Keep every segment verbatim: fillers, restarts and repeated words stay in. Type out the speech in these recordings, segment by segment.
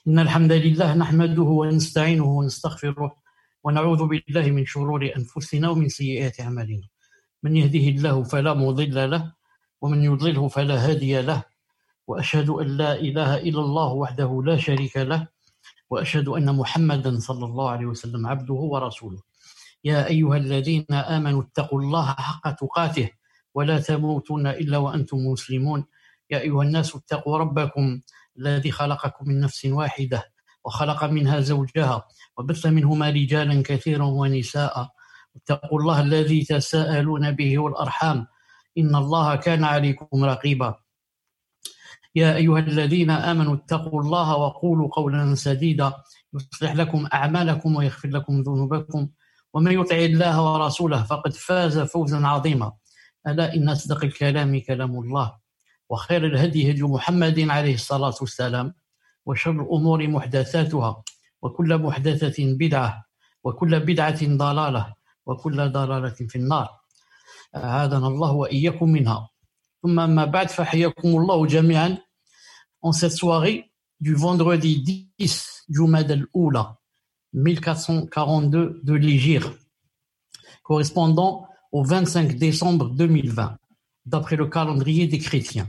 إن الحمد لله نحمده ونستعينه ونستغفره ونعوذ بالله من شرور أنفسنا ومن سيئات أعمالنا من يهده الله فلا مضل له ومن يضلله فلا هادي له وأشهد أن لا إله إلا الله وحده لا شريك له وأشهد أن محمدا صلى الله عليه وسلم عبده ورسوله يا أيها الذين آمنوا اتقوا الله حق تقاته ولا تموتن إلا وأنتم مسلمون يا أيها الناس اتقوا ربكم الذي خلقكم من نفس واحدة وخلق منها زوجها وبث منهما رجالا كثيرا ونساء اتقوا الله الذي تساءلون به والأرحام إن الله كان عليكم رقيبا يا أيها الذين آمنوا اتقوا الله وقولوا قولا سديدا يصلح لكم أعمالكم ويغفر لكم ذنوبكم ومن يطع الله ورسوله فقد فاز فوزا عظيما ألا إن أصدق الكلام كلام الله وخير الهدي هدي محمد عليه الصلاة والسلام وشر الأمور محدثاتها وكل محدثة بدعة وكل بدعة ضلالة وكل ضلالة في النار أعاذنا الله وإياكم منها ثم أما بعد فحياكم الله جميعا en cette soirée du vendredi dix Jumad al-Oula mille quatre cent quarante-deux de l'Hégire correspondant au vingt-cinq décembre deux mille vingt d'après le calendrier des chrétiens.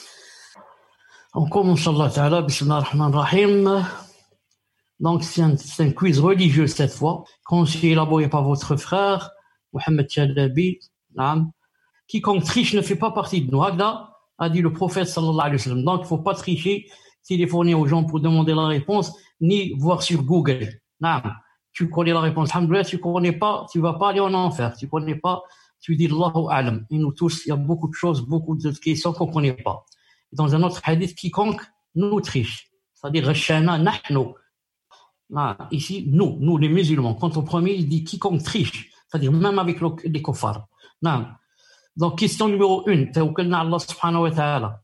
On commence, Inch'Allah Ta'ala, Bismillah ar-Rahman ar-Rahim. Donc, c'est un, c'est un quiz religieux cette fois, conseillé élaboré par votre frère, Mohamed Chalabi. Quiconque triche ne fait pas partie de nous. Hagda a dit le prophète sallallahu alayhi wa sallam. Donc, il ne faut pas tricher, téléphoner aux gens pour demander la réponse, ni voir sur Google. Naam. Tu connais la réponse, alhamdoulilah, tu connais pas, tu vas pas aller en enfer. Tu connais pas, tu dis Allahu a'lam. Et nous tous, il y a beaucoup de choses, beaucoup de questions qu'on connaît pas. Dans un autre hadith, quiconque nous triche. C'est-à-dire, Rashana, nahnu. Ah, ici, nous, nous les musulmans. Quand au premier, il dit quiconque triche. C'est-à-dire, même avec le, les kuffars. Non. Donc, question numéro une. Tawakkalna Allah subhanahu wa ta'ala.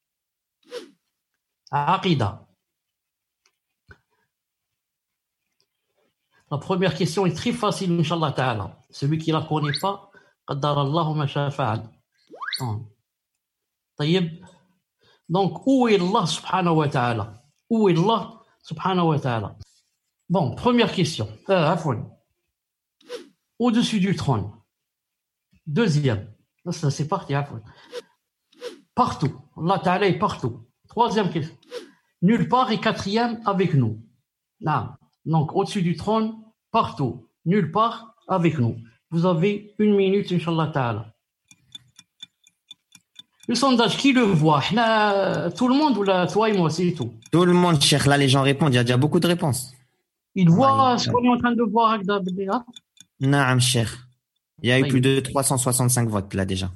Aqida. La première question est très facile, Inch'Allah ta'ala. Celui qui la connaît pas, qaddara Allahu ma sha'a fa'al. طيب. Donc, où est Allah subhanahu wa ta'ala? Où est Allah subhanahu wa ta'ala? Bon, première question. Euh, afwan. Au-dessus du trône. Deuxième. Ça, c'est parti, afwan. Partout. Allah ta'ala est partout. Troisième question. Nulle part. Et quatrième, avec nous. Non. Donc, au-dessus du trône, partout. Nulle part, avec nous. Vous avez une minute, Inch'Allah ta'ala. Le sondage, qui le voit? Là, tout le monde ou là, toi et moi, c'est tout? Tout le monde, cher. Là, les gens répondent. Il y a déjà beaucoup de réponses. Il voit ouais, ce qu'on est en train de voir. Naam, cher. Il y a eu ouais. plus de trois cent soixante-cinq votes, là, déjà.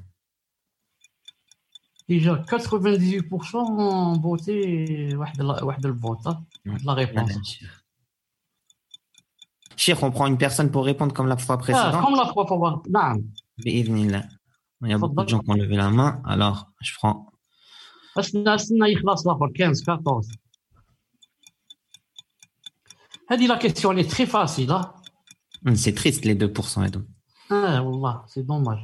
Déjà, quatre-vingt-dix-huit pour cent ont voté le vote, hein, la réponse. Naam, cher. Cher, on prend une personne pour répondre comme la fois précédente. Ah, comme la fois précédente. Naam. Bi'idhnillah. Il y a beaucoup de gens qui ont levé la main, alors je prends. quinze, quatorze. La question elle est très facile. Hein? C'est triste les deux pour cent. Et donc. Ah, wallah, c'est dommage.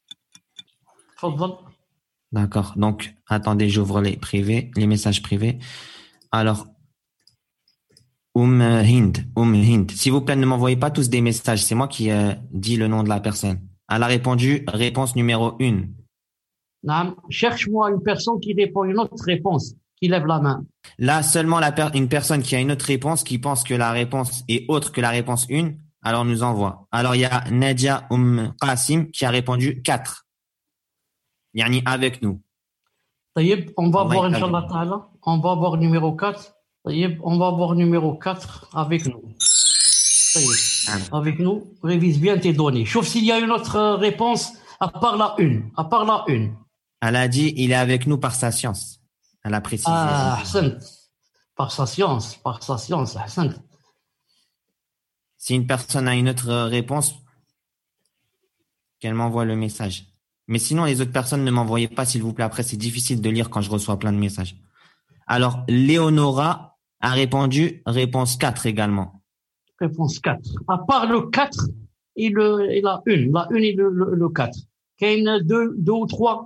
D'accord, donc attendez, j'ouvre les privés, les messages privés. Alors, Oum Hind, Oum Hind, s'il vous plaît, ne m'envoyez pas tous des messages, c'est moi qui euh, dis le nom de la personne. Elle a répondu, réponse numéro une. Non, cherche-moi une personne qui répond une autre réponse, qui lève la main. Là, seulement la per- une personne qui a une autre réponse, qui pense que la réponse est autre que la réponse une, alors nous envoie. Alors, il y a Nadia Oum Qasim qui a répondu quatre. Yani avec nous. Taïb, on va voir, Inch'Allah Ta'ala. On va voir numéro quatre. Taïb, on va voir numéro quatre avec nous. Avec nous, révise bien tes données. Sauf s'il y a une autre réponse à part la une. À part la une. Elle a dit, il est avec nous par sa science. Elle a précisé. Ah, Hassan. Par sa science. Par sa science, Hassan. Si une personne a une autre réponse, qu'elle m'envoie le message. Mais sinon, les autres personnes ne m'envoyez pas, s'il vous plaît. Après, c'est difficile de lire quand je reçois plein de messages. Alors, Léonora a répondu réponse quatre également. Réponse quatre. À part le quatre et, le, et la une. La une et le, le, le quatre. Qu'il y en a deux, deux ou trois,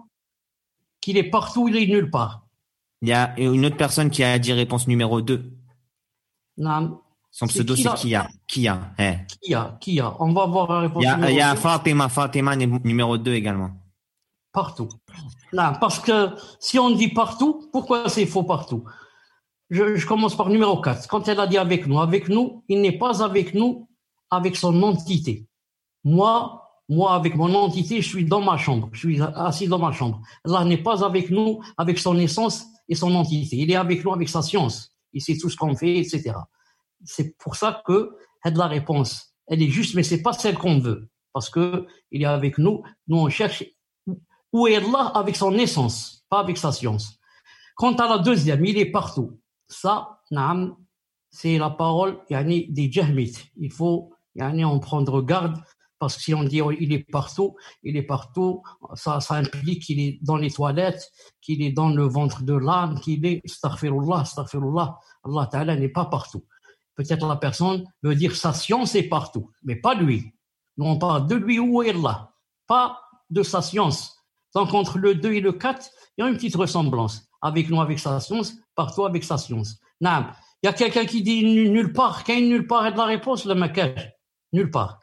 qu'il est partout, il est nulle part. Il y a une autre personne qui a dit réponse numéro deux. Naam. Son C'est pseudo, qui c'est là? Kia. Kia. Eh. Qui a? Qui a? On va voir la Il réponse y a, il y numéro a deux. Fatima. Fatima nu- numéro deux également. Partout. Non, parce que si on dit partout, pourquoi c'est faux partout? je, je commence par numéro quatre. Quand elle a dit avec nous, avec nous, il n'est pas avec nous avec son entité. Moi, moi, avec mon entité, je suis dans ma chambre. Je suis assis dans ma chambre. Allah n'est pas avec nous avec son essence et son entité. Il est avec nous avec sa science. Il sait tout ce qu'on fait, et cetera. C'est pour ça que la réponse, elle est juste, mais c'est pas celle qu'on veut. Parce que il est avec nous. Nous, on cherche où est Allah avec son essence, pas avec sa science. Quant à la deuxième, il est partout. Ça, naam, c'est la parole yani, des Jahmites. Il faut yani, en prendre garde parce que si on dit oh, il est partout, il est partout, ça, ça implique qu'il est dans les toilettes, qu'il est dans le ventre de l'âne, qu'il est astaghfirullah, astaghfirullah. Allah Ta'ala n'est pas partout. Peut-être la personne veut dire sa science est partout, mais pas lui. Nous on parle de lui où est Allah, pas de sa science. Donc entre le deux et le quatre, il y a une petite ressemblance. Avec nous, avec sa science, partout avec sa science. Non. Il y a quelqu'un qui dit nulle part. Quand il nulle part est de la réponse, le maquage. Nulle part.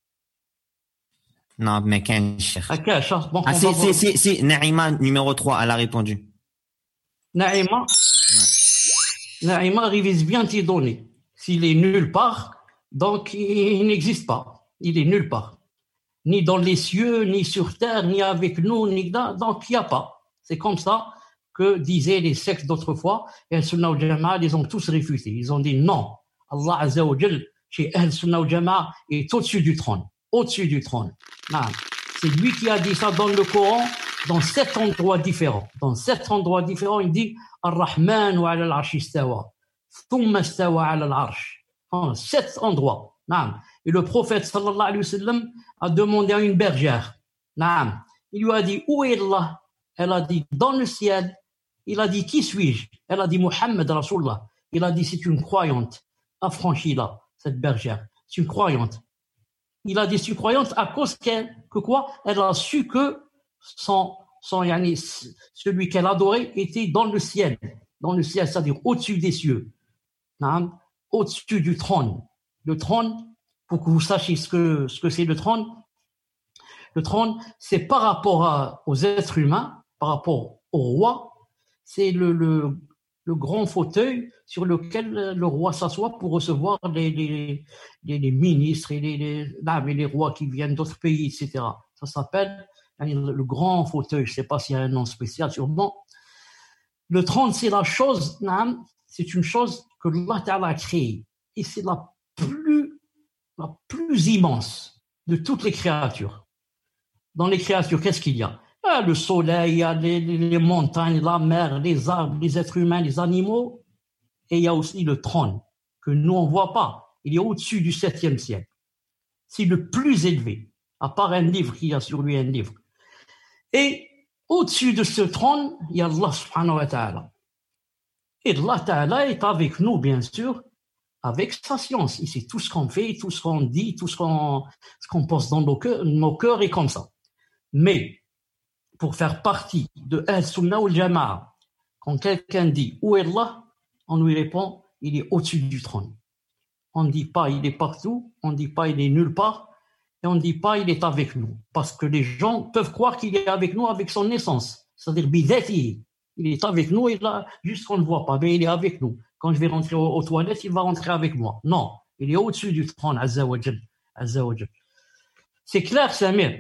Non, mais qu'un cher. À cache, hein. Bon, Ah, si, si, si, si, Naïma, numéro trois, elle a répondu. Naïma. Ouais. Naïma révise bien tes données. S'il est nulle part, donc il n'existe pas. Il est nulle part. Ni dans les cieux, ni sur terre, ni avec nous, ni là. Donc il n'y a pas. C'est comme ça que disaient les sectes d'autrefois, et Al-Sunnah wal Jama'a les ont tous réfutés. Ils ont dit non, Allah Azza wa Jal, chez Al-Sunnah wal Jama'a, est au-dessus du trône. Au-dessus du trône. Non. C'est lui qui a dit ça dans le Coran, dans sept endroits différents. Dans sept endroits différents, il dit Ar-Rahman wa ala al-Arsh istawa, thumma istawa ala al-Arsh. En sept endroits. Non. Et le prophète sallallahu alayhi wa sallam a demandé à une bergère. Non. Il lui a dit où est Allah? Elle a dit dans le ciel. Il a dit, qui suis-je? Elle a dit, Muhammad Rasulullah. Il a dit, c'est une croyante. Affranchis-la, cette bergère. C'est une croyante. Il a dit, c'est une croyante à cause qu'elle, que quoi? Elle a su que son, son, yani, celui qu'elle adorait était dans le ciel. Dans le ciel, c'est-à-dire au-dessus des cieux. Hein? Au-dessus du trône. Le trône, pour que vous sachiez ce que, ce que c'est le trône. Le trône, c'est par rapport à, aux êtres humains, par rapport au roi. C'est le, le, le grand fauteuil sur lequel le roi s'assoit pour recevoir les, les, les, les ministres et les, les, là, mais les rois qui viennent d'autres pays, et cetera. Ça s'appelle le grand fauteuil. Je ne sais pas s'il y a un nom spécial, sûrement. Le trône, c'est la chose, c'est une chose que Allah Ta'ala a créée. Et c'est la plus, la plus immense de toutes les créatures. Dans les créatures, qu'est-ce qu'il y a? Ah, le soleil, il y a les, les, les montagnes, la mer, les arbres, les êtres humains, les animaux. Et il y a aussi le trône, que nous, on ne voit pas. Il est au-dessus du septième ciel. C'est le plus élevé, à part un livre qu'il y a sur lui, un livre. Et au-dessus de ce trône, il y a Allah subhanahu wa ta'ala. Et Allah ta'ala est avec nous, bien sûr, avec sa science. Il sait tout ce qu'on fait, tout ce qu'on dit, tout ce qu'on, ce qu'on pense dans nos cœurs, nos cœurs et comme ça. Mais, pour faire partie de Al-Sunnah wal Jama'a, quand quelqu'un dit où est Allah, on lui répond il est au-dessus du trône. On ne dit pas il est partout, on ne dit pas il est nulle part, et on ne dit pas il est avec nous. Parce que les gens peuvent croire qu'il est avec nous avec son essence. C'est-à-dire bidati, il est avec nous et là, juste qu'on ne le voit pas, mais il est avec nous. Quand je vais rentrer aux, aux toilettes, il va rentrer avec moi. Non, il est au-dessus du trône, Azza wa Jal. Azza wa Jal. C'est clair, Samir?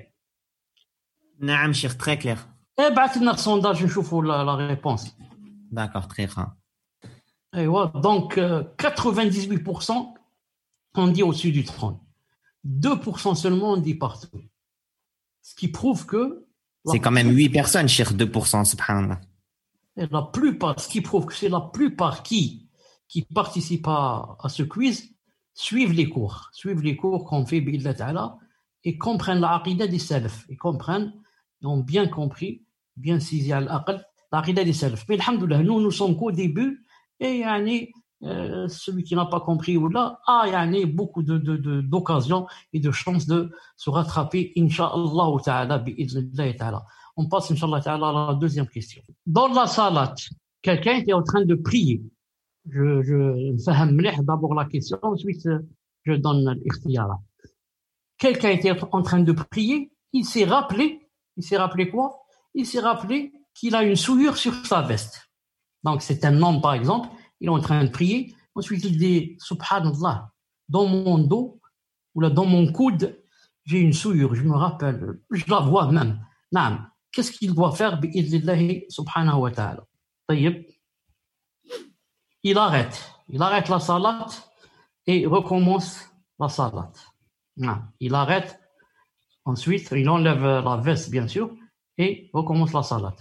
Naam, cher, très clair. Eh ben, c'est notre sondage, je trouve la, la réponse. D'accord, très bien. Et ouais, donc, euh, quatre-vingt-dix-huit pour cent on dit au-dessus du trône. deux pour cent seulement on dit partout. Ce qui prouve que... C'est quand même huit personnes, cher, deux pour cent, subhanallah. La plupart, ce qui prouve que c'est la plupart qui, qui participent à, à ce quiz suivent les cours. Suivent les cours qu'on fait, bi'illah ta'ala, et comprennent la aqida des salaf. Et comprennent, et ont bien compris, bien saisi à l'aql, la aqida des salaf. Mais alhamdoulilah, nous, nous sommes qu'au début, et yani, euh, celui qui n'a pas compris ou là, a yani, beaucoup de, de, de, d'occasions et de chances de se rattraper, incha'Allah ta'ala, bi'idhnillah ta'ala. On passe, incha'Allah ta'ala, à la deuxième question. Dans la salat, quelqu'un était en train de prier. je, je نفهم مليح d'abord la question, ensuite je donne الاختيارات. Quelqu'un était en train de prier, il s'est rappelé, il s'est rappelé quoi? Il s'est rappelé qu'il a une souillure sur sa veste. Donc c'est un homme par exemple, il est en train de prier, ensuite il dit Subhanallah, dans mon dos ou là dans mon coude, j'ai une souillure, je me rappelle, je la vois même. Naam, qu'est-ce qu'il doit faire bi'idnillahi subhanahu wa ta'ala? طيب, il arrête, il arrête la salat et recommence la salat. Naam, il arrête, ensuite il enlève la veste bien sûr et recommence la salat.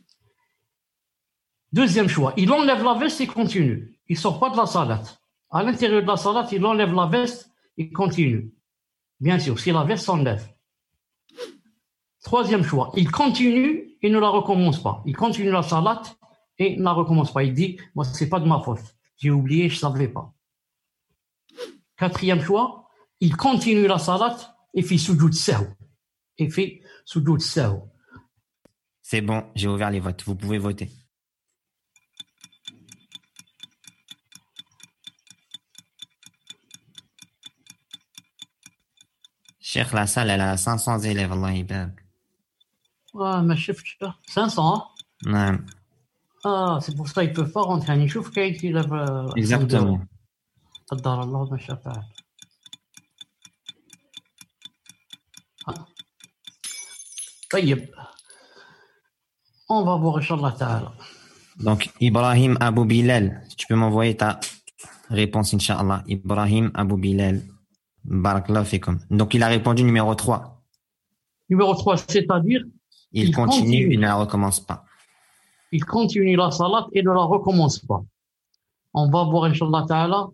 Deuxième choix, il enlève la veste et continue. Il sort pas de la salat. À l'intérieur de la salat, il enlève la veste et continue. Bien sûr, si la veste s'enlève. Troisième choix, il continue et ne la recommence pas. Il continue la salat et ne la recommence pas. Il dit, moi, c'est pas de ma faute. J'ai oublié, je savais pas. Quatrième choix, il continue la salat et fait sujoud sahw. Et fait sujoud sahw. C'est bon, j'ai ouvert les votes. Vous pouvez voter. Cheikh, la salle, elle a cinq cents élèves, Allah يبارك. Ah, mais je sais cinq cents. Non. Ah, c'est pour ça qu'ils peuvent pas rentrer. Ils chauffent qu'il y a Exactement. قدر الله ما شاء فعل. طيب. On va voir Inch'Allah Ta'ala. Donc, Ibrahim Abou Bilal, tu peux m'envoyer ta réponse, Inch'Allah. Ibrahim Abou Bilal. Barakallahu fikum. Donc, il a répondu numéro trois. Numéro trois, c'est-à-dire il, il continue, continue, il ne la recommence pas. Il continue la salat et ne la recommence pas. On va voir, Inch'Allah Ta'ala.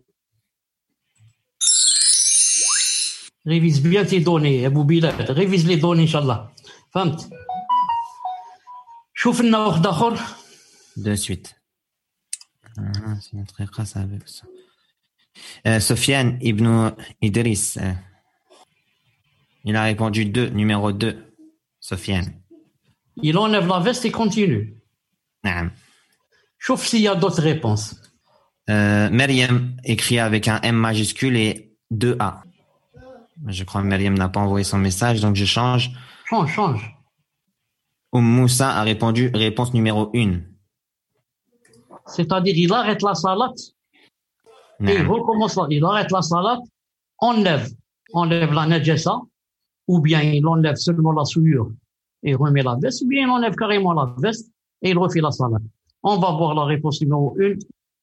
Révise bien tes données, Abou Bilal. Révise les données, Inch'Allah. فهمت؟ شوف لنا واحد آخر. De suite. Ah, c'est notre grâce avec ça. Euh, Sofiane Ibn Idriss. Euh, il a répondu deux, numéro deux. Sofiane. Il enlève la veste et continue. Naam. Sauf s'il y a d'autres réponses. Euh, Myriam écrit avec un M majuscule et deux A. Je crois que Myriam n'a pas envoyé son message, donc je change. Change, change. Oum Moussa a répondu réponse numéro une. C'est-à-dire, il arrête la salat et il recommence, il arrête la salat, enlève, enlève la najasa, ou bien il enlève seulement la souillure et remet la veste, ou bien il enlève carrément la veste et il refait la salat. On va voir la réponse numéro une.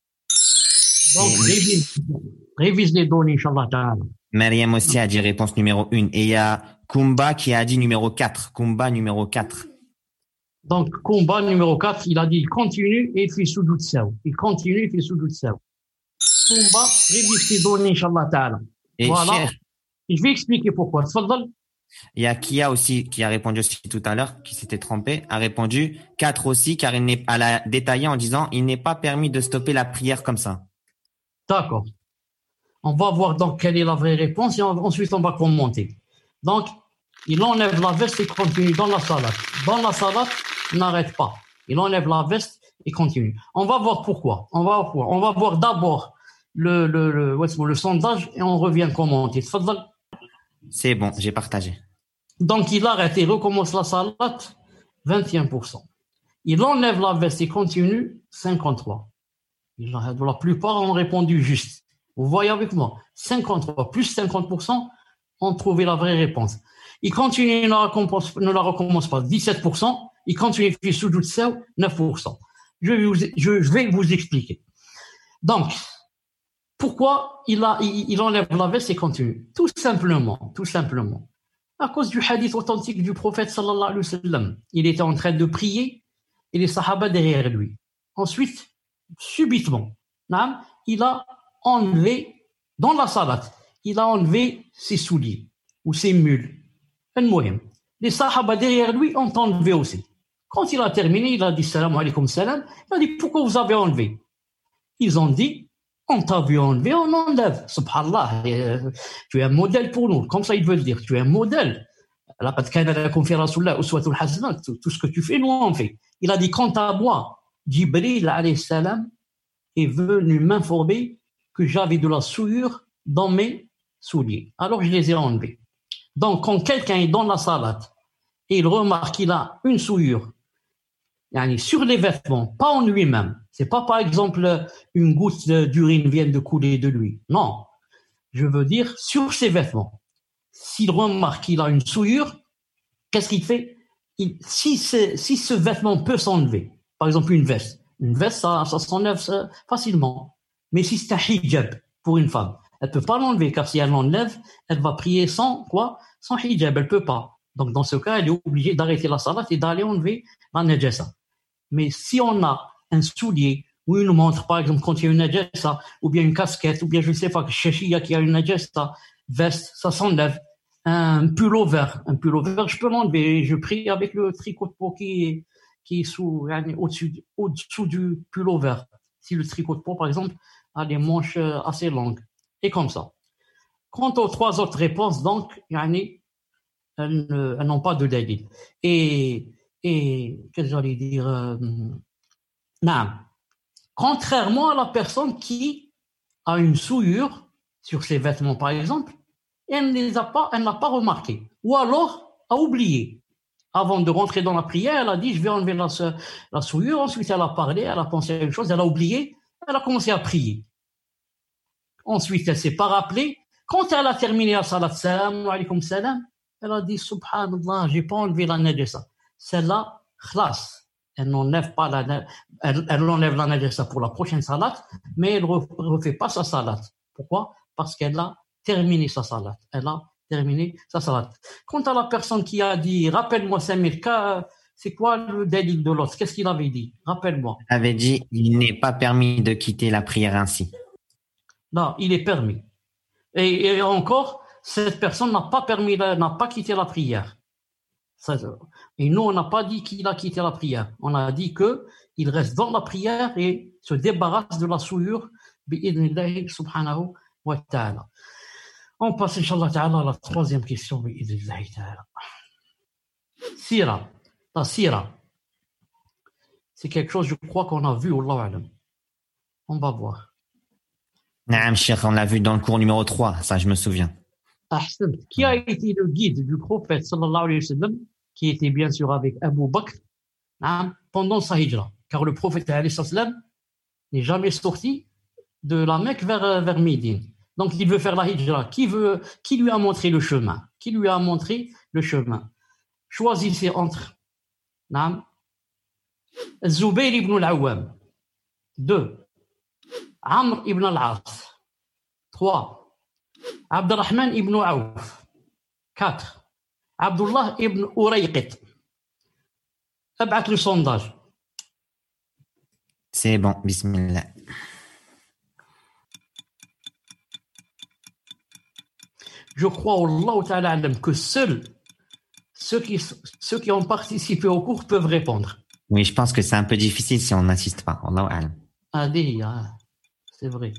Donc, révise, révise les données, Inch'Allah Ta'ala. Myriam aussi a dit réponse numéro une. Et il y a Kumba qui a dit numéro quatre. Kumba numéro quatre. Donc, Kumba numéro quatre, il a dit il continue et il fait sujoud sahw. Il continue et il fait sujoud sahw. Kumba, révise les données, Inch'Allah Ta'ala. Et voilà. Cher, je vais expliquer pourquoi. Tfadal. Il y a Kia aussi qui a répondu aussi tout à l'heure, qui s'était trompé, a répondu quatre aussi, car il n'est, elle a détaillé en disant il n'est pas permis de stopper la prière comme ça. D'accord. On va voir donc quelle est la vraie réponse et ensuite on va commenter. Donc, il enlève la veste et continue dans la salat. Dans la salat, il n'arrête pas. Il enlève la veste et continue. On va voir pourquoi. On va voir, on va voir d'abord le, le, le, le, le sondage et on revient commenter. C'est bon, j'ai partagé. Donc, il arrête et recommence la salat, vingt et un pour cent. Il enlève la veste et continue, cinquante-trois pour cent. La plupart ont répondu juste. Vous voyez avec moi, cinquante-trois plus cinquante pour cent ont trouvé la vraie réponse. Il continue, ne la recommence, ne la recommence pas, dix-sept pour cent. Il continue, il fait sujoud sahw, neuf pour cent. Je vais vous, je, je vais vous expliquer. Donc, pourquoi il, a, il, il enlève la veste et continue? Tout simplement, tout simplement. À cause du hadith authentique du prophète sallallahu alayhi wa sallam. Il était en train de prier et les sahaba derrière lui. Ensuite, subitement, il a enlevé, dans la salat, il a enlevé ses souliers ou ses mules. Les sahaba derrière lui ont enlevé aussi. Quand il a terminé, il a dit salam alaykum salam. Il a dit pourquoi vous avez enlevé? Ils ont dit on t'a vu enlever, on enlève. Subhanallah, tu es un modèle pour nous. Comme ça, ils veulent dire, tu es un modèle. Tout ce que tu fais, nous on fait. Il a dit quant à moi, Jibril alayhi salam, est venu m'informer que j'avais de la souillure dans mes souliers. Alors je les ai enlevés. Donc quand quelqu'un est dans la salat et il remarque qu'il a une souillure yani, sur les vêtements, pas en lui-même, c'est pas par exemple une goutte d'urine vient de couler de lui. Non, je veux dire sur ses vêtements. S'il remarque qu'il a une souillure, qu'est-ce qu'il fait? Il, si, si ce vêtement peut s'enlever, par exemple une veste, une veste ça, ça s'enlève ça, facilement. Mais si c'est un hijab pour une femme, elle peut pas l'enlever car si elle l'enlève, elle va prier sans quoi? Sans hijab, elle peut pas. Donc dans ce cas, elle est obligée d'arrêter la salat et d'aller enlever la najasa. Mais si on a un soulier ou une montre, par exemple, quand il y a une najasa, ou bien une casquette, ou bien je ne sais pas, chachia qui a une najasa, veste, ça s'enlève. Un pullover, un pullover, je peux l'enlever. Je prie avec le tricot de peau qui est, qui est sous, au-dessus, au-dessous du pullover. Si le tricot de peau, par exemple, a des manches assez longues. Et comme ça. Quant aux trois autres réponses, donc, yani, elles, elles n'ont pas de dalil. Et, et, qu'est-ce que j'allais dire, euh, non. Contrairement à la personne qui a une souillure sur ses vêtements, par exemple, elle ne les a pas, elle n'a pas remarqué. Ou alors, a oublié. Avant de rentrer dans la prière, elle a dit, je vais enlever la, la souillure. Ensuite, elle a parlé, elle a pensé à une chose, elle a oublié, elle a commencé à prier. Ensuite, elle s'est pas rappelée. Quand elle a terminé la salat, salam alaykoum salam, elle a dit, subhanallah, j'ai pas enlevé la najasa. Celle-là, khlas. Elle n'enlève pas la, elle, elle enlève la najasa pour la prochaine salat, mais elle ne refait pas sa salat. Pourquoi? Parce qu'elle a terminé sa salat. Elle a terminé sa salat. Quant à la personne qui a dit, rappelle-moi Samir, c'est quoi le dalil de l'autre? Qu'est-ce qu'il avait dit? Rappelle-moi. Il avait dit, il n'est pas permis de quitter la prière ainsi. Non, il est permis. Et, et encore, cette personne n'a pas permis, n'a pas quitté la prière. Ça, et nous, on n'a pas dit qu'il a quitté la prière. On a dit qu'il reste dans la prière et se débarrasse de la souillure, bi'idnillahi subhanahu wa ta'ala. On passe, Inch'Allah ta'ala, à la troisième question, bi'idnillahi ta'ala. Sira. La sira. C'est quelque chose, je crois, qu'on a vu, Wallahu a'lam. On va voir. Naam, Cheikh, on l'a vu dans le cours numéro trois, ça je me souviens. Ahsan. Qui a été le guide du prophète sallallahu alayhi wa sallam, qui était bien sûr avec Abu Bakr, pendant sa hijra. Car le prophète alayhi wa sallam n'est jamais sorti de la Mecque vers, vers Médine. Donc il veut faire la hijra. Qui, veut, qui lui a montré le chemin? Qui lui a montré le chemin? Choisissez entre Naam, Zubayr ibn al-Awwam. Deux. Amr ibn al-As. Trois. Abdurrahman ibn Auf. Quatre. Abdullah ibn Urayqit. ابعث le sondage. C'est bon, bismillah. Je crois, Allah ta'ala alam, que seuls ceux qui, ceux qui ont participé au cours peuvent répondre. Oui, je pense que c'est un peu difficile si on n'insiste pas. Allah alam. Ah, dis, ah, c'est vrai.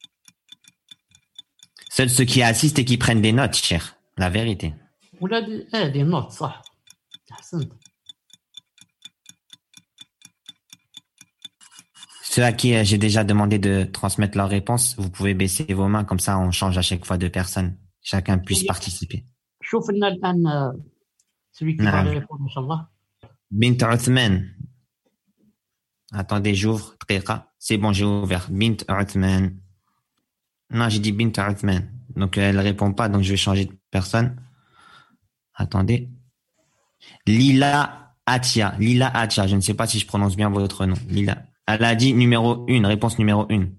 Seuls ceux qui assistent et qui prennent des notes, cher. La vérité. Ou là, eh, des notes, ça. Ceux à qui j'ai déjà demandé de transmettre leurs réponses, vous pouvez baisser vos mains, comme ça on change à chaque fois de personne. Chacun puisse participer. شوفنا الآن celui qui va répondre, Inch'Allah. Bint Uthman. Attendez, j'ouvre. C'est bon, j'ai ouvert. Bint Uthman. Non, j'ai dit Bint Uthman. Donc elle répond pas, donc je vais changer de personne. Attendez. Lila Atia. Lila Atia. Je ne sais pas si je prononce bien votre nom. Lila. Elle a dit numéro une, réponse numéro une.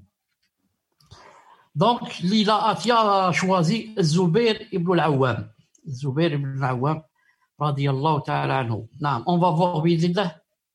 Donc, Lila Atia a choisi Zubair ibn al-Awwam. Zubair ibn al-Awwam, radiyallahu ta'ala anhu. Non, on va voir, bismillah.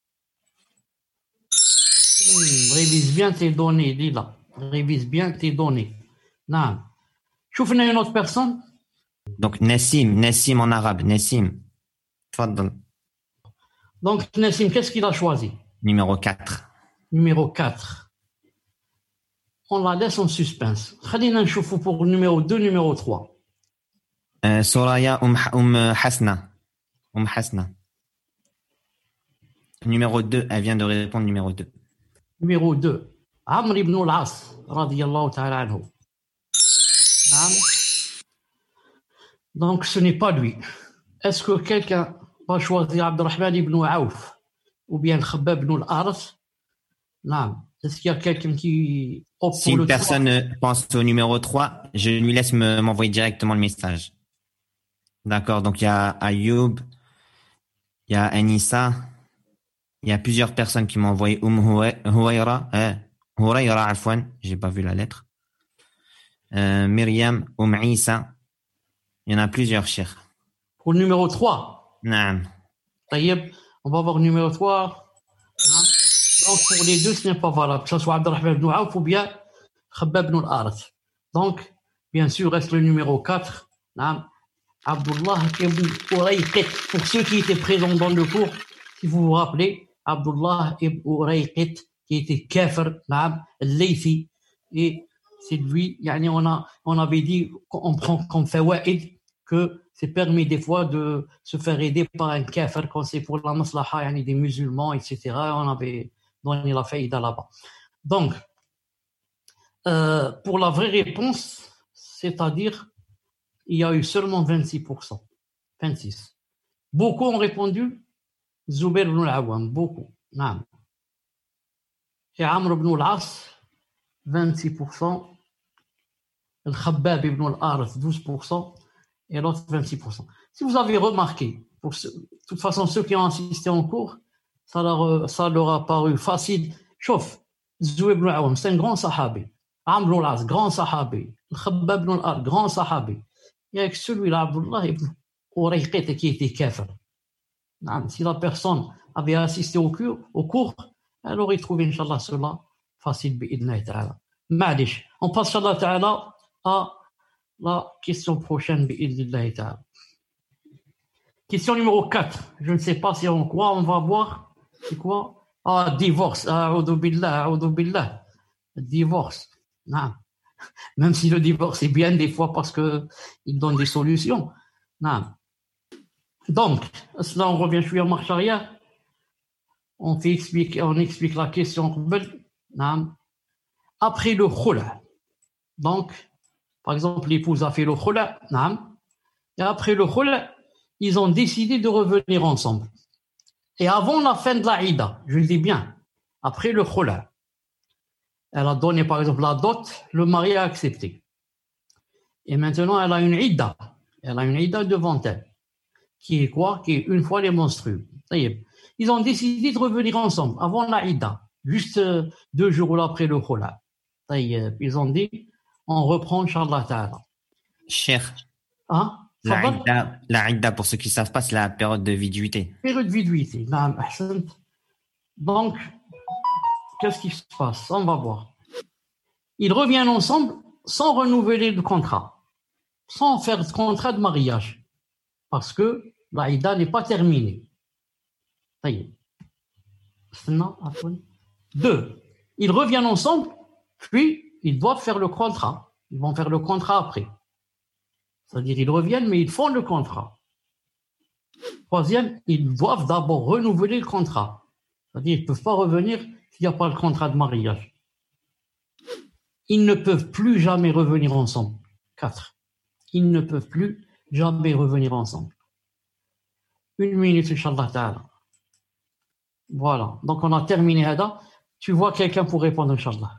Hmm, révise bien tes données, Lila. Révise bien tes données. Non. Choufna une autre personne. Donc, Nassim, Nassim en arabe, Nassim. Tfaddal. Donc, Nassim, qu'est-ce qu'il a choisi? Numéro quatre. Numéro quatre. On la laisse en suspense. Khalina nchoufou pour numéro deux, numéro trois. Euh, Soraya Um, um Hasna. Um Hasna. Numéro deux, elle vient de répondre numéro deux. Numéro deux. Amr ibn al-As, radiyallahu ta'ala anhu. Naam. Donc, ce n'est pas lui. Est-ce que quelqu'un va choisir Abdurrahman ibn Aouf ou bien Khabbab ibn al-Arath? Non. Est-ce qu'il y a quelqu'un qui opte Si pour une le personne trois? euh, pense au numéro trois, je lui laisse me, m'envoyer directement le message. D'accord, donc il y a Ayoub, il y a Anissa, il y a plusieurs personnes qui m'ont envoyé Oum Houaira, euh, Houaira Afwan, j'ai pas vu la lettre. Euh, Myriam, Oum Issa, il y en a plusieurs, cher. Pour le numéro trois. Naam. Taïeb, on va voir le numéro trois. Naam. Donc, pour les deux, ce n'est pas valable. Que ce soit Abdurrahman ibn Aouf ou bien Khabbab ibn al-Arath. Donc, bien sûr, reste le numéro quatre. Naam. Abdullah ibn Urayqit. Pour ceux qui étaient présents dans le cours, si vous vous rappelez, Abdullah ibn Urayqit, qui était kafir, naam, al-Laythi. Et c'est lui, yani on, a, on avait dit qu'on prend comme fawaïd que c'est permis des fois de se faire aider par un kafir quand c'est pour la maslaha, yani des musulmans, et cetera. On avait donné la faïda là-bas. Donc, euh, pour la vraie réponse, c'est-à-dire il y a eu seulement vingt-six pour cent. vingt-six. Beaucoup ont répondu Zubair ibn al-Awwam, beaucoup. Naam. Et Amr ibn al-As, vingt-six pour cent. Al-Khabbab ibn al-Arath, douze pour cent. Et l'autre, vingt-six pour cent. Si vous avez remarqué, pour ce, de toute façon, ceux qui ont assisté en cours, ça leur, ça leur a paru facile. Chauffe, Zubair ibn al-Awwam, c'est un grand sahabi. Amr ibn al-As, grand sahabi. Al-Khabbab ibn al-Arath, grand sahabi. Il y a que celui-là, Abdullah ibn Urayqit, qui était kafir. Si la personne avait assisté au cours, au cours elle aurait trouvé, Inch'Allah, cela facile, bi'idnillah ta'ala. Ma'alish. On passe, Inch'Allah ta'ala, à la question prochaine, bi'idnillah ta'ala. Question numéro quatre. Je ne sais pas si on quoi, on va voir. C'est quoi? Ah, divorce. A'udhu billah, a'udhu billah. Divorce. Non. Même si le divorce est bien des fois parce qu'il donne des solutions. Non. Donc, là on revient, je suis en marche arrière. On, fait expliquer, on explique la question. Non. Après le khula. Donc, par exemple, l'épouse a fait le khula. Non. Et après le khula, ils ont décidé de revenir ensemble. Et avant la fin de la ida, je le dis bien, après le khula, elle a donné par exemple la dot, le mari a accepté. Et maintenant, elle a une ida. Elle a une ida devant elle. Qui est quoi? Qui est une fois les menstrues. Ils ont décidé de revenir ensemble avant la ida, juste deux jours après le khula. Ils ont dit, on reprend Inch'Allah ta'ala. Cher. Hein? La idda, la idda, pour ceux qui ne savent pas, c'est la période de viduité. Période de viduité. Donc, qu'est-ce qui se passe? On va voir. Ils reviennent ensemble sans renouveler le contrat, sans faire de contrat de mariage, parce que la ida n'est pas terminée. Deux, ils reviennent ensemble, puis ils doivent faire le contrat. Ils vont faire le contrat après. C'est-à-dire, ils reviennent, mais ils font le contrat. Troisième, ils doivent d'abord renouveler le contrat. C'est-à-dire, ils ne peuvent pas revenir s'il n'y a pas le contrat de mariage. Ils ne peuvent plus jamais revenir ensemble. Quatre, ils ne peuvent plus jamais revenir ensemble. Une minute, Inch'Allah ta'ala. Voilà. Donc, on a terminé Hada. Tu vois quelqu'un pour répondre, Inch'Allah.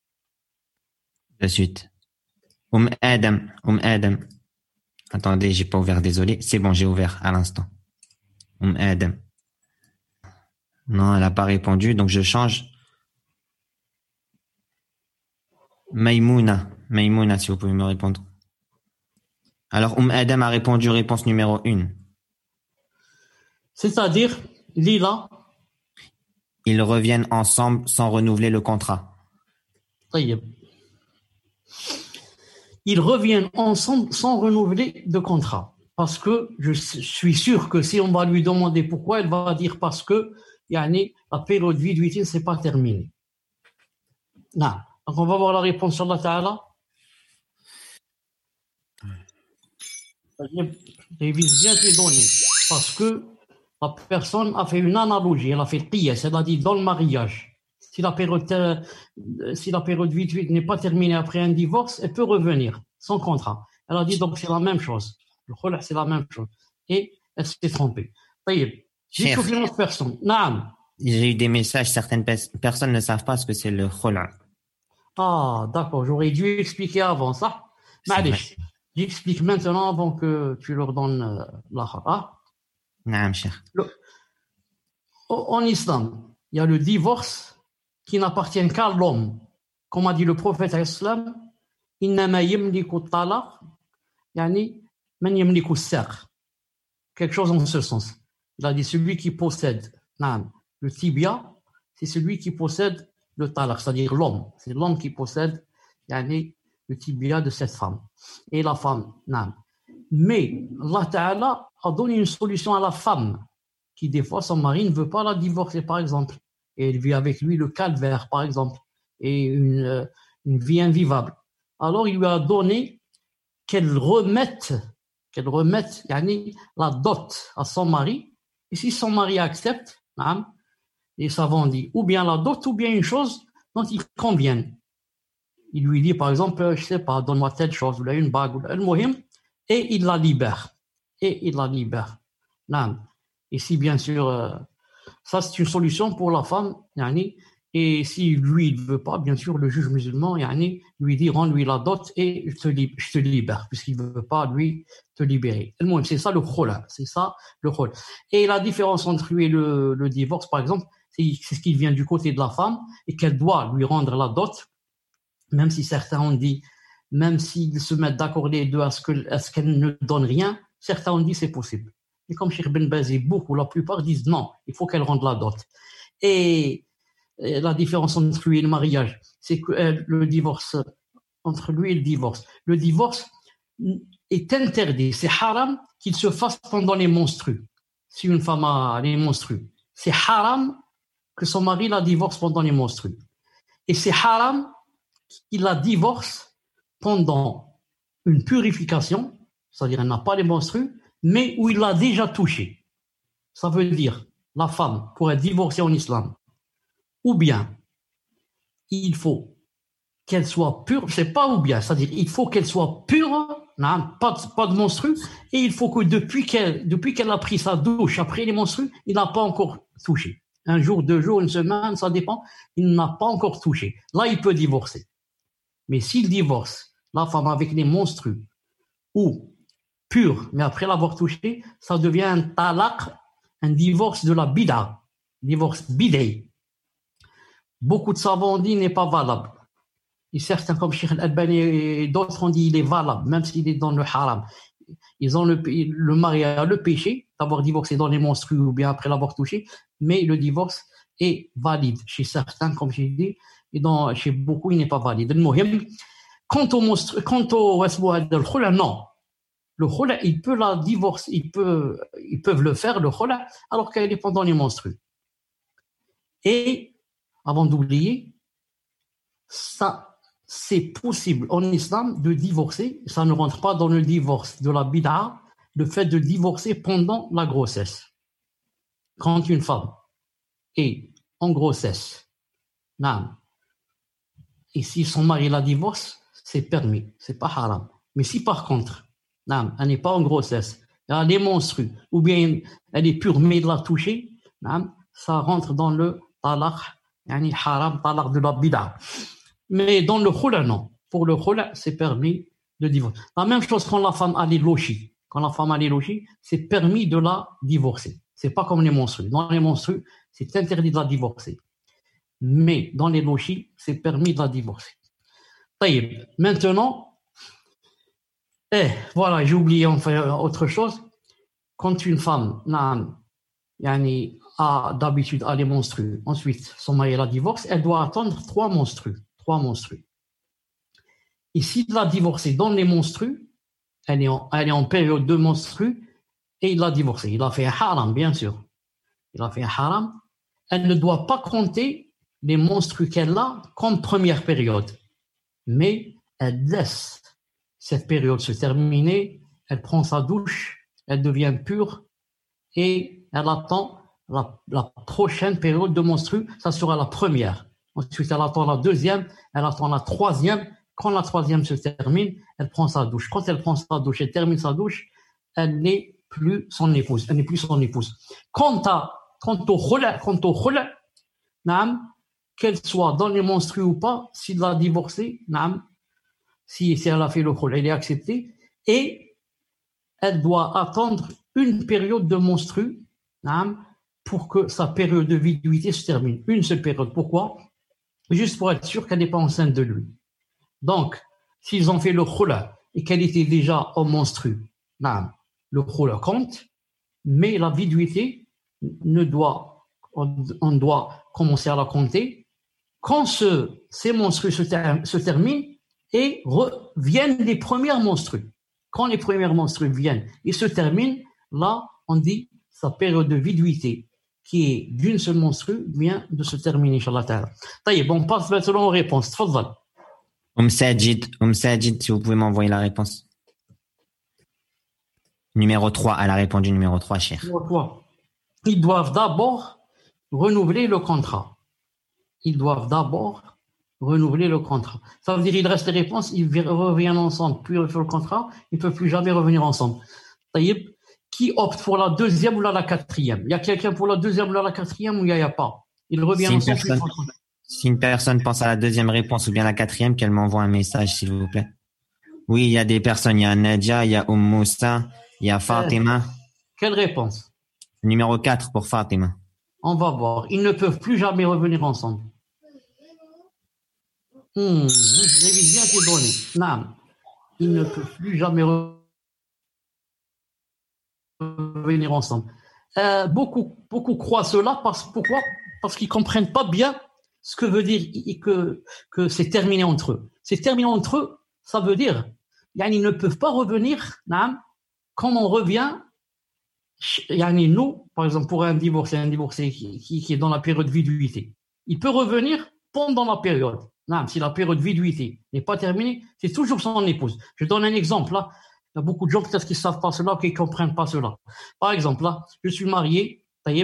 De suite. Oum Adam. Oum Adam. Attendez, j'ai pas ouvert, désolé. C'est bon, j'ai ouvert à l'instant. Oum Adam. Non, elle n'a pas répondu, donc je change. Maïmouna. Maïmouna, si vous pouvez me répondre. Alors, Oum Adam a répondu réponse numéro une. C'est-à-dire, Lila. Ils reviennent ensemble sans renouveler le contrat. Taïeb. Ils reviennent ensemble sans renouveler de contrat. Parce que je suis sûr que si on va lui demander pourquoi, elle va dire parce que yani, la période de viduité ne s'est pas terminée. Non. Donc on va voir la réponse sur Allah Ta'ala. Révise bien tes données. Parce que la personne a fait une analogie, elle a fait le qiyas, elle a dit dans le mariage. Si la période, euh, si la période huit n'est pas terminée après un divorce, elle peut revenir sans contrat. Elle a dit donc c'est la même chose. Le khula, c'est la même chose. Et elle s'est trompée. طيب, j'ai Cher, trouvé une autre personne. Naam. j'ai eu des messages, certaines pers- personnes ne savent pas ce que c'est le khula. Ah, d'accord, j'aurais dû expliquer avant ça. C'est vrai. معليش. J'explique maintenant avant que tu leur donnes euh, l'autre. Ah. Naam, cher. Le- En islam, il y a le divorce qui n'appartient qu'à l'homme. Comme a dit le prophète islam, إنما يملك الطلاق يعني من يملك الساق. Quelque chose en ce sens. Il a dit celui qui possède naam, le tibia, c'est celui qui possède le talaq, c'est-à-dire l'homme. C'est l'homme qui possède yani, le tibia de cette femme. Et la femme, naam. Mais Allah Ta'ala a donné une solution à la femme qui, des fois, son mari ne veut pas la divorcer, par exemple. Et elle vit avec lui le calvaire, par exemple, et une, une vie invivable. Alors, il lui a donné qu'elle remette, qu'elle remette yani, la dot à son mari. Et si son mari accepte, hein, les savants disent, ou bien la dot, ou bien une chose dont il convienne. Il lui dit, par exemple, je sais pas, donne-moi telle chose, ou là, une bague, ou là, mohim, et il la libère. Et il la libère. Non. Et si, bien sûr, euh, ça, c'est une solution pour la femme, yani, et si lui, il ne veut pas, bien sûr, le juge musulman, yani, lui dit, rends-lui la dot et je te, li- je te libère, puisqu'il ne veut pas, lui, te libérer. C'est ça le khula, c'est ça le khula. Et la différence entre lui et le, le divorce, par exemple, c'est, c'est ce qui vient du côté de la femme et qu'elle doit lui rendre la dot, même si certains ont dit, même s'ils se mettent d'accord les deux à ce, que, à ce qu'elle ne donne rien, certains ont dit c'est possible. Et comme Cheikh Ben Baz et beaucoup, la plupart disent non, il faut qu'elle rende la dot. Et, et la différence entre lui et le mariage, c'est que euh, le divorce, entre lui et le divorce, le divorce est interdit, c'est haram qu'il se fasse pendant les menstrues. Si une femme a les menstrues, c'est haram que son mari la divorce pendant les menstrues. Et c'est haram qu'il la divorce pendant une purification, c'est-à-dire elle n'a pas les menstrues, mais où il l'a déjà touchée. Ça veut dire, la femme, pour être divorcée en islam, ou bien il faut qu'elle soit pure, c'est pas ou bien, c'est-à-dire il faut qu'elle soit pure, non, pas, de, pas de menstrues, et il faut que depuis qu'elle, depuis qu'elle a pris sa douche après les menstrues, il n'a pas encore touché. Un jour, deux jours, une semaine, ça dépend, il n'a pas encore touché. Là, il peut divorcer. Mais s'il divorce la femme avec les menstrues ou pure, mais après l'avoir touché, ça devient un talaq, un divorce de la bida, divorce bidei. Beaucoup de savants ont dit n'est pas valable. Et certains comme Cheikh Al-Albani et d'autres ont dit il est valable, même s'il est dans le haram. Ils ont le, le mari a le péché d'avoir divorcé dans les menstrues ou bien après l'avoir touché, mais le divorce est valide chez certains, comme j'ai dit, et dans, chez beaucoup, il n'est pas valide. Quant au monstre, quant au le khula, non. Le khula, il peut la divorcer, il peut, ils peuvent le faire, le khula, alors qu'elle est pendant les menstrues. Et, avant d'oublier, ça, c'est possible en islam de divorcer, ça ne rentre pas dans le divorce de la bid'a, le fait de divorcer pendant la grossesse. Quand une femme est en grossesse, non, et si son mari la divorce, c'est permis, c'est pas haram. Mais si par contre, non, elle n'est pas en grossesse, elle est menstrue, ou bien elle est pure mais elle l'a touchée, non, ça rentre dans le talaq, yani haram, talaq de la bid'a. Mais dans le khula, non. Pour le khula, c'est permis de divorcer. La même chose quand la femme a les lochis. Quand la femme a les lochis, c'est permis de la divorcer. C'est pas comme les menstrues. Dans les menstrues, c'est interdit de la divorcer. Mais dans les lochis, c'est permis de la divorcer. Taïb. Maintenant, eh, voilà, j'ai oublié enfin autre chose. Quand une femme yani, a d'habitude à les menstrues, ensuite son mari la divorce, elle doit attendre trois menstrues. Trois menstrues. Et s'il l'a divorcée dans les menstrues, elle est, en, elle est en période de menstrues, et il l'a divorcée. Il a fait un haram, bien sûr. Il a fait un haram. Elle ne doit pas compter les menstrues qu'elle a comme première période. Mais elle laisse cette période se terminer, elle prend sa douche, elle devient pure, et elle attend la, la prochaine période de menstrues, ça sera la première. Ensuite, elle attend la deuxième, elle attend la troisième. Quand la troisième se termine, elle prend sa douche. Quand elle prend sa douche, elle termine sa douche, elle n'est plus son épouse. Elle n'est plus son épouse. Quant à, quant au khula, quant au khula, naam, qu'elle soit dans les menstrues ou pas, s'il l'a divorcée, naam, si, si elle a fait le khula, elle est acceptée, et elle doit attendre une période de menstrues, naam, pour que sa période de viduité se termine. Une seule période. Pourquoi? Juste pour être sûr qu'elle n'est pas enceinte de lui. Donc, s'ils ont fait le khula et qu'elle était déjà en menstru, naam, le khula compte, mais la viduité ne doit, on, on doit commencer à la compter quand ce, ces menstrues se, ter, se terminent et reviennent les premières menstrues. Quand les premières menstrues viennent et se terminent, là, on dit sa période de viduité, qui est d'une seule menstrue, vient de se terminer, Inch'Allah ta'ala. Taïb, on passe maintenant aux réponses. Tfadal. Oum Sajid, Oum Sajid, si vous pouvez m'envoyer la réponse. Numéro trois, elle a répondu numéro trois, cher. Ils doivent d'abord renouveler le contrat. Ils doivent d'abord renouveler le contrat. Ça veut dire qu'il reste les réponses, ils reviennent ensemble, puis ils refont le contrat, ils ne peuvent plus jamais revenir ensemble. Taïb. Qui opte pour la deuxième ou la, la quatrième? Il y a quelqu'un pour la deuxième ou la, la quatrième ou il n'y a, a pas? Ils reviennent si ensemble. Personne, si une personne pense à la deuxième réponse ou bien la quatrième, qu'elle m'envoie un message, s'il vous plaît. Oui, il y a des personnes. Il y a Nadia, il y a Oum Moussa, il y a Fatima. Euh, quelle réponse? Numéro quatre pour Fatima. On va voir. Ils ne peuvent plus jamais revenir ensemble. Hmm, révision qui est donnée. Non. Ils ne peuvent plus jamais revenir venir ensemble. Euh, beaucoup, beaucoup croient cela parce pourquoi? Parce qu'ils comprennent pas bien ce que veut dire que que c'est terminé entre eux. C'est terminé entre eux, ça veut dire, yani, ils ne peuvent pas revenir. Naam, quand on revient, yani, nous, par exemple, pour un divorcé, un divorcé qui, qui, qui est dans la période viduité, il peut revenir pendant la période. Naam, si la période viduité n'est pas terminée, c'est toujours son épouse. Je donne un exemple là. Il y a beaucoup de gens peut-être qui ne savent pas cela, qui ne comprennent pas cela. Par exemple, là, je suis marié,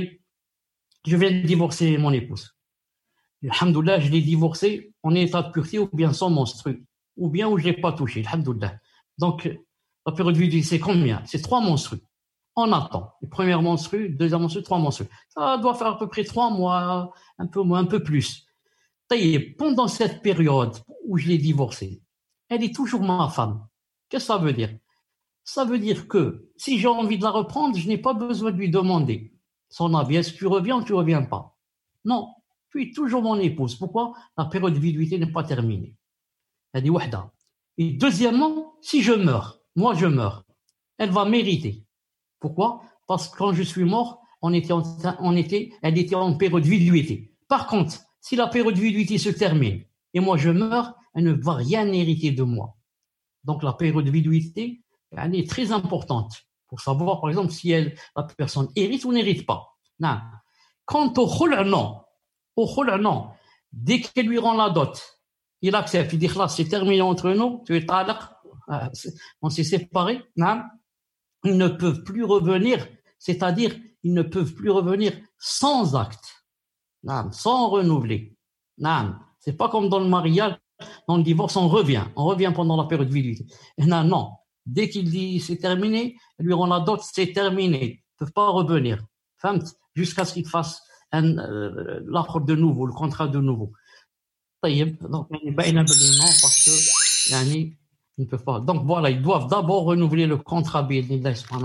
je viens de divorcer mon épouse. Alhamdoulilah, je l'ai divorcée en état de pureté ou bien sans menstru, ou bien où je ne l'ai pas touché. Alhamdoulilah. Donc, la période viduité, c'est combien? C'est trois menstrues. On attend. Les premières menstrues, deuxième menstrue, trois menstrues. Ça doit faire à peu près trois mois, un peu moins, un peu plus. Pendant cette période où je l'ai divorcée, elle est toujours ma femme. Qu'est-ce que ça veut dire? Ça veut dire que si j'ai envie de la reprendre, je n'ai pas besoin de lui demander son avis. Est-ce que tu reviens ou tu ne reviens pas? Non, tu es toujours mon épouse. Pourquoi? La période de viduité n'est pas terminée. Elle dit wahda. Et deuxièmement, si je meurs, moi je meurs, elle va mériter. Pourquoi? Parce que quand je suis mort, on était en, on était, elle était en période de viduité. Par contre, si la période de viduité se termine et moi je meurs, elle ne va rien hériter de moi. Donc la période de viduité, elle est très importante pour savoir, par exemple, si elle, la personne hérite ou n'hérite pas. Non. Quant au khula, non. Au khula, non. Dès qu'elle lui rend la dot, il accepte. Il dit, c'est terminé entre nous, tu es talaq, on s'est séparés. Non. Ils ne peuvent plus revenir, c'est-à-dire, ils ne peuvent plus revenir sans acte, non, sans renouveler. Non. C'est pas comme dans le mariage, dans le divorce, on revient. On revient pendant la période de viduité. Non, non. Dès qu'il dit c'est terminé, elle lui rend la dot, c'est terminé. Ils ne peuvent pas revenir. Jusqu'à ce qu'il fasse un, euh, l'offre de nouveau, le contrat de nouveau. Donc, non, parce que, yani, ils ne peuvent pas. Donc voilà, ils doivent d'abord renouveler le contrat. Ils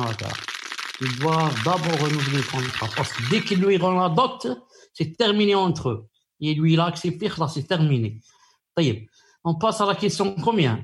doivent d'abord renouveler le contrat. Parce que dès qu'il lui rend la dot, c'est terminé entre eux. Et lui, il a accepté, là, c'est terminé. On passe à la question combien?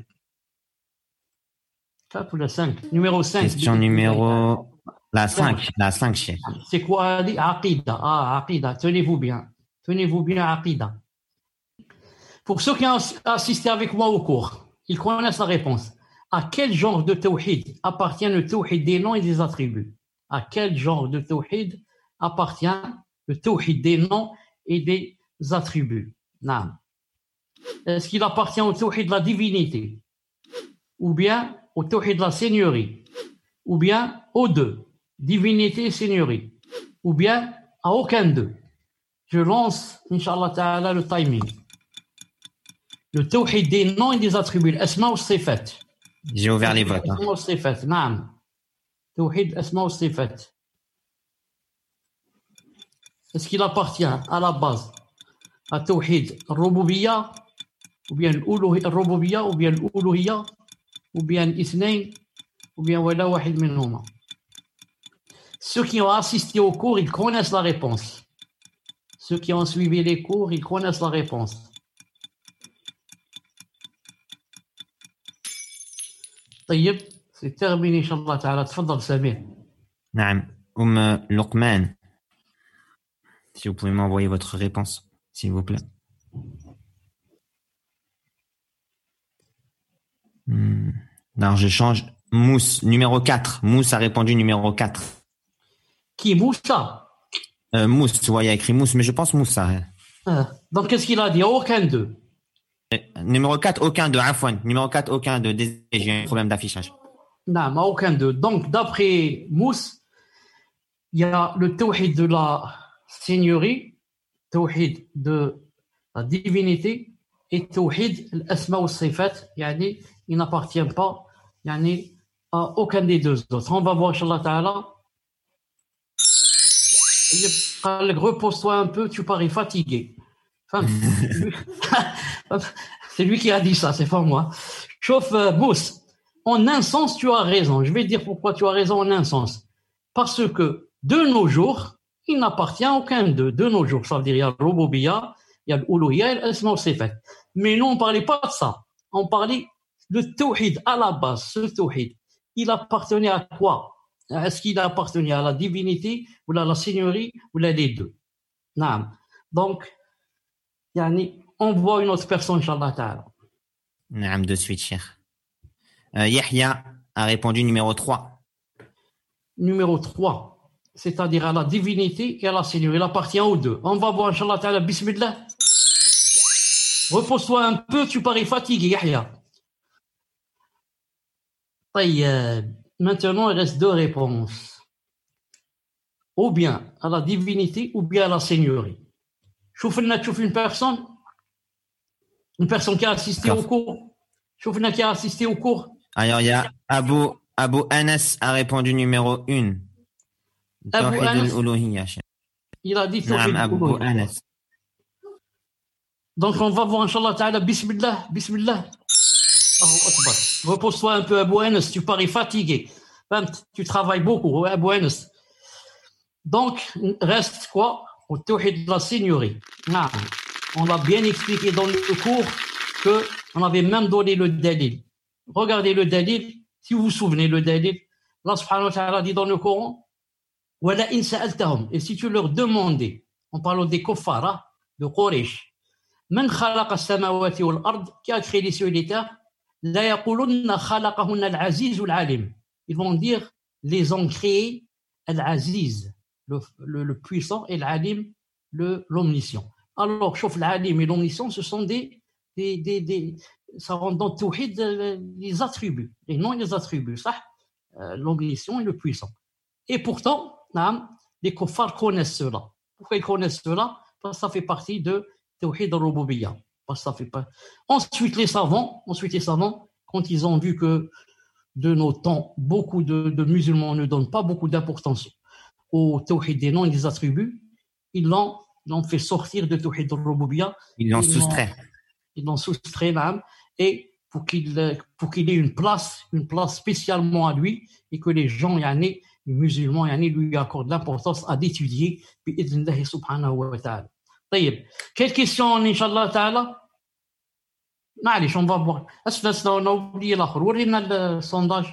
quatre ou la cinq? Numéro cinq. Question numéro... La cinq, la cinq, chef. C'est quoi? Aqida. Ah, Aqida. Tenez-vous bien. Tenez-vous bien, Aqida. Pour ceux qui ont assisté avec moi au cours, ils connaissent la réponse. À quel genre de tawhid appartient le tawhid des noms et des attributs? À quel genre de tawhid appartient le tawhid des noms et des attributs? Non. Est-ce qu'il appartient au tawhid de la divinité? Ou bien au tawhid de la seigneurie? Ou bien aux deux, divinité et seigneurie? Ou bien à aucun d'eux? Je lance, Inch'Allah Ta'ala, le timing. Le tawhid des noms et des attributs, l'asma ou sifat. J'ai ouvert les votes. Hein. L'asma ou sifat, naam. Tawhid l'asma ou sifat. Est-ce qu'il appartient à la base à tawhid al-rububiyya ou bien al-rububiyya ou bien al-uluhiyya ou bien al-ithnayn ou bien wala wahid minhuma. Ceux qui ont assisté au cours, ils connaissent la réponse. Ceux qui ont suivi les cours, ils connaissent la réponse. طيب, c'est terminé, Inch'Allah ta'ala. Tfadal, Samir. Naam. Oum Luqman. Si vous pouvez m'envoyer votre réponse, s'il vous plaît. Hmm. Alors, je change. Mousse, numéro quatre. Mousse a répondu numéro quatre. Qui, Moussa? euh, Mousse, ouais, il y a écrit Mousse, mais je pense Moussa. Ah, donc, qu'est-ce qu'il a dit? Aucun d'eux. Numéro quatre, aucun d'eux. Afwan. Numéro quatre, aucun d'eux. Désolé, j'ai un problème d'affichage. Non, aucun d'eux. Donc, d'après Mousse, il y a le tawhid de la seigneurie, tawhid de la divinité et tawhid l'asma ou sifat, yani, il n'appartient pas yani, à aucun des deux autres. On va voir, Inch'Allah ta'ala. Repose-toi un peu, tu parais fatigué. Enfin, c'est lui qui a dit ça, c'est pas moi. Chauffe, euh, Mousse. En un sens, tu as raison. Je vais dire pourquoi tu as raison en un sens. Parce que de nos jours, il n'appartient à aucun d'eux. De nos jours, ça veut dire il y a le Rububiyya, il y a l'Uluhiyya et l'Asma wa Sifat. Mais nous, on ne parlait pas de ça. On parlait de Tawhid à la base. Ce Tawhid, il appartenait à quoi? Est-ce qu'il appartenait à la divinité ou à la seigneurie ou à les deux? Non. Donc, yani, on voit une autre personne, Inch'Allah ta'ala. Naam, de suite, cher. Euh, Yahya a répondu numéro trois. Numéro trois, c'est-à-dire à la divinité et à la seigneurie. Il appartient aux deux. On va voir, Inch'Allah ta'ala, bismillah. Repose-toi un peu, tu parais fatigué, Yahya. طيب. Maintenant, il reste deux réponses. Ou bien à la divinité ou bien à la seigneurie. شوف لنا تشوف une personne, une personne qui a assisté au cours. شوف لنا qui a assisté au cours. Alors, il y a Abu, Abu Anas a répondu numéro un. Abu Anas, al-Uluhiyya. il a dit Naam, Abu Anas. Donc, on va voir, Inch'Allah ta'ala, bismillah, bismillah. Allahu Akbar. Repose-toi un peu, Abu Anas, tu parais fatigué. Tu travailles beaucoup, Abu Anas. Donc, reste quoi? Au tawhid de la seigneurie. Non. On l'a bien expliqué dans le cours qu'on avait même donné le dalil. Regardez le dalil, si vous vous souvenez le dalil. Allah subhanahu wa ta'ala dit dans le Coran, Wala in sa'altahum. Et si tu leur demandais, on parle des kuffara, de Quraysh, Man khalaqa as-samawati wal ard, qui a créé les cieux et les terres, la yaqulunna khalaqahunna al-aziz ou al-alim. Ils vont dire, les ont créés al-aziz, le, le, le puissant, et l'alim, le, l'omniscient. Alors, chauffe l'alim et l'omniscient, ce sont des, des, des, des ça rentre dans tawhid les attributs, les noms et les attributs, ça, euh, l'omniscient et le puissant. Et pourtant, nam, les kuffars connaissent cela. Pourquoi ils connaissent cela? Parce que ça fait partie de tawhid al-rububiyya. Parce que ça fait pas. Ensuite, les savants, ensuite les savants, quand ils ont vu que de nos temps, beaucoup de, de musulmans ne donnent pas beaucoup d'importance au tawhid des noms et des attributs, ils l'ont, ils l'ont fait sortir de tawhid al-rububiyya. Ils l'ont soustrait. Ils l'ont soustrait, nam, et pour qu'il, pour qu'il ait une place, une place spécialement à lui, et que les gens, yani, les musulmans, yani, lui accordent l'importance à d'étudier, bi'idhnillahi subhanahu wa ta'ala. طيب. Quelle question, Inch'Allah ta'ala? معليش, on va voir. أسفل أسفل, on a oublié l'autre. ورينا السondage.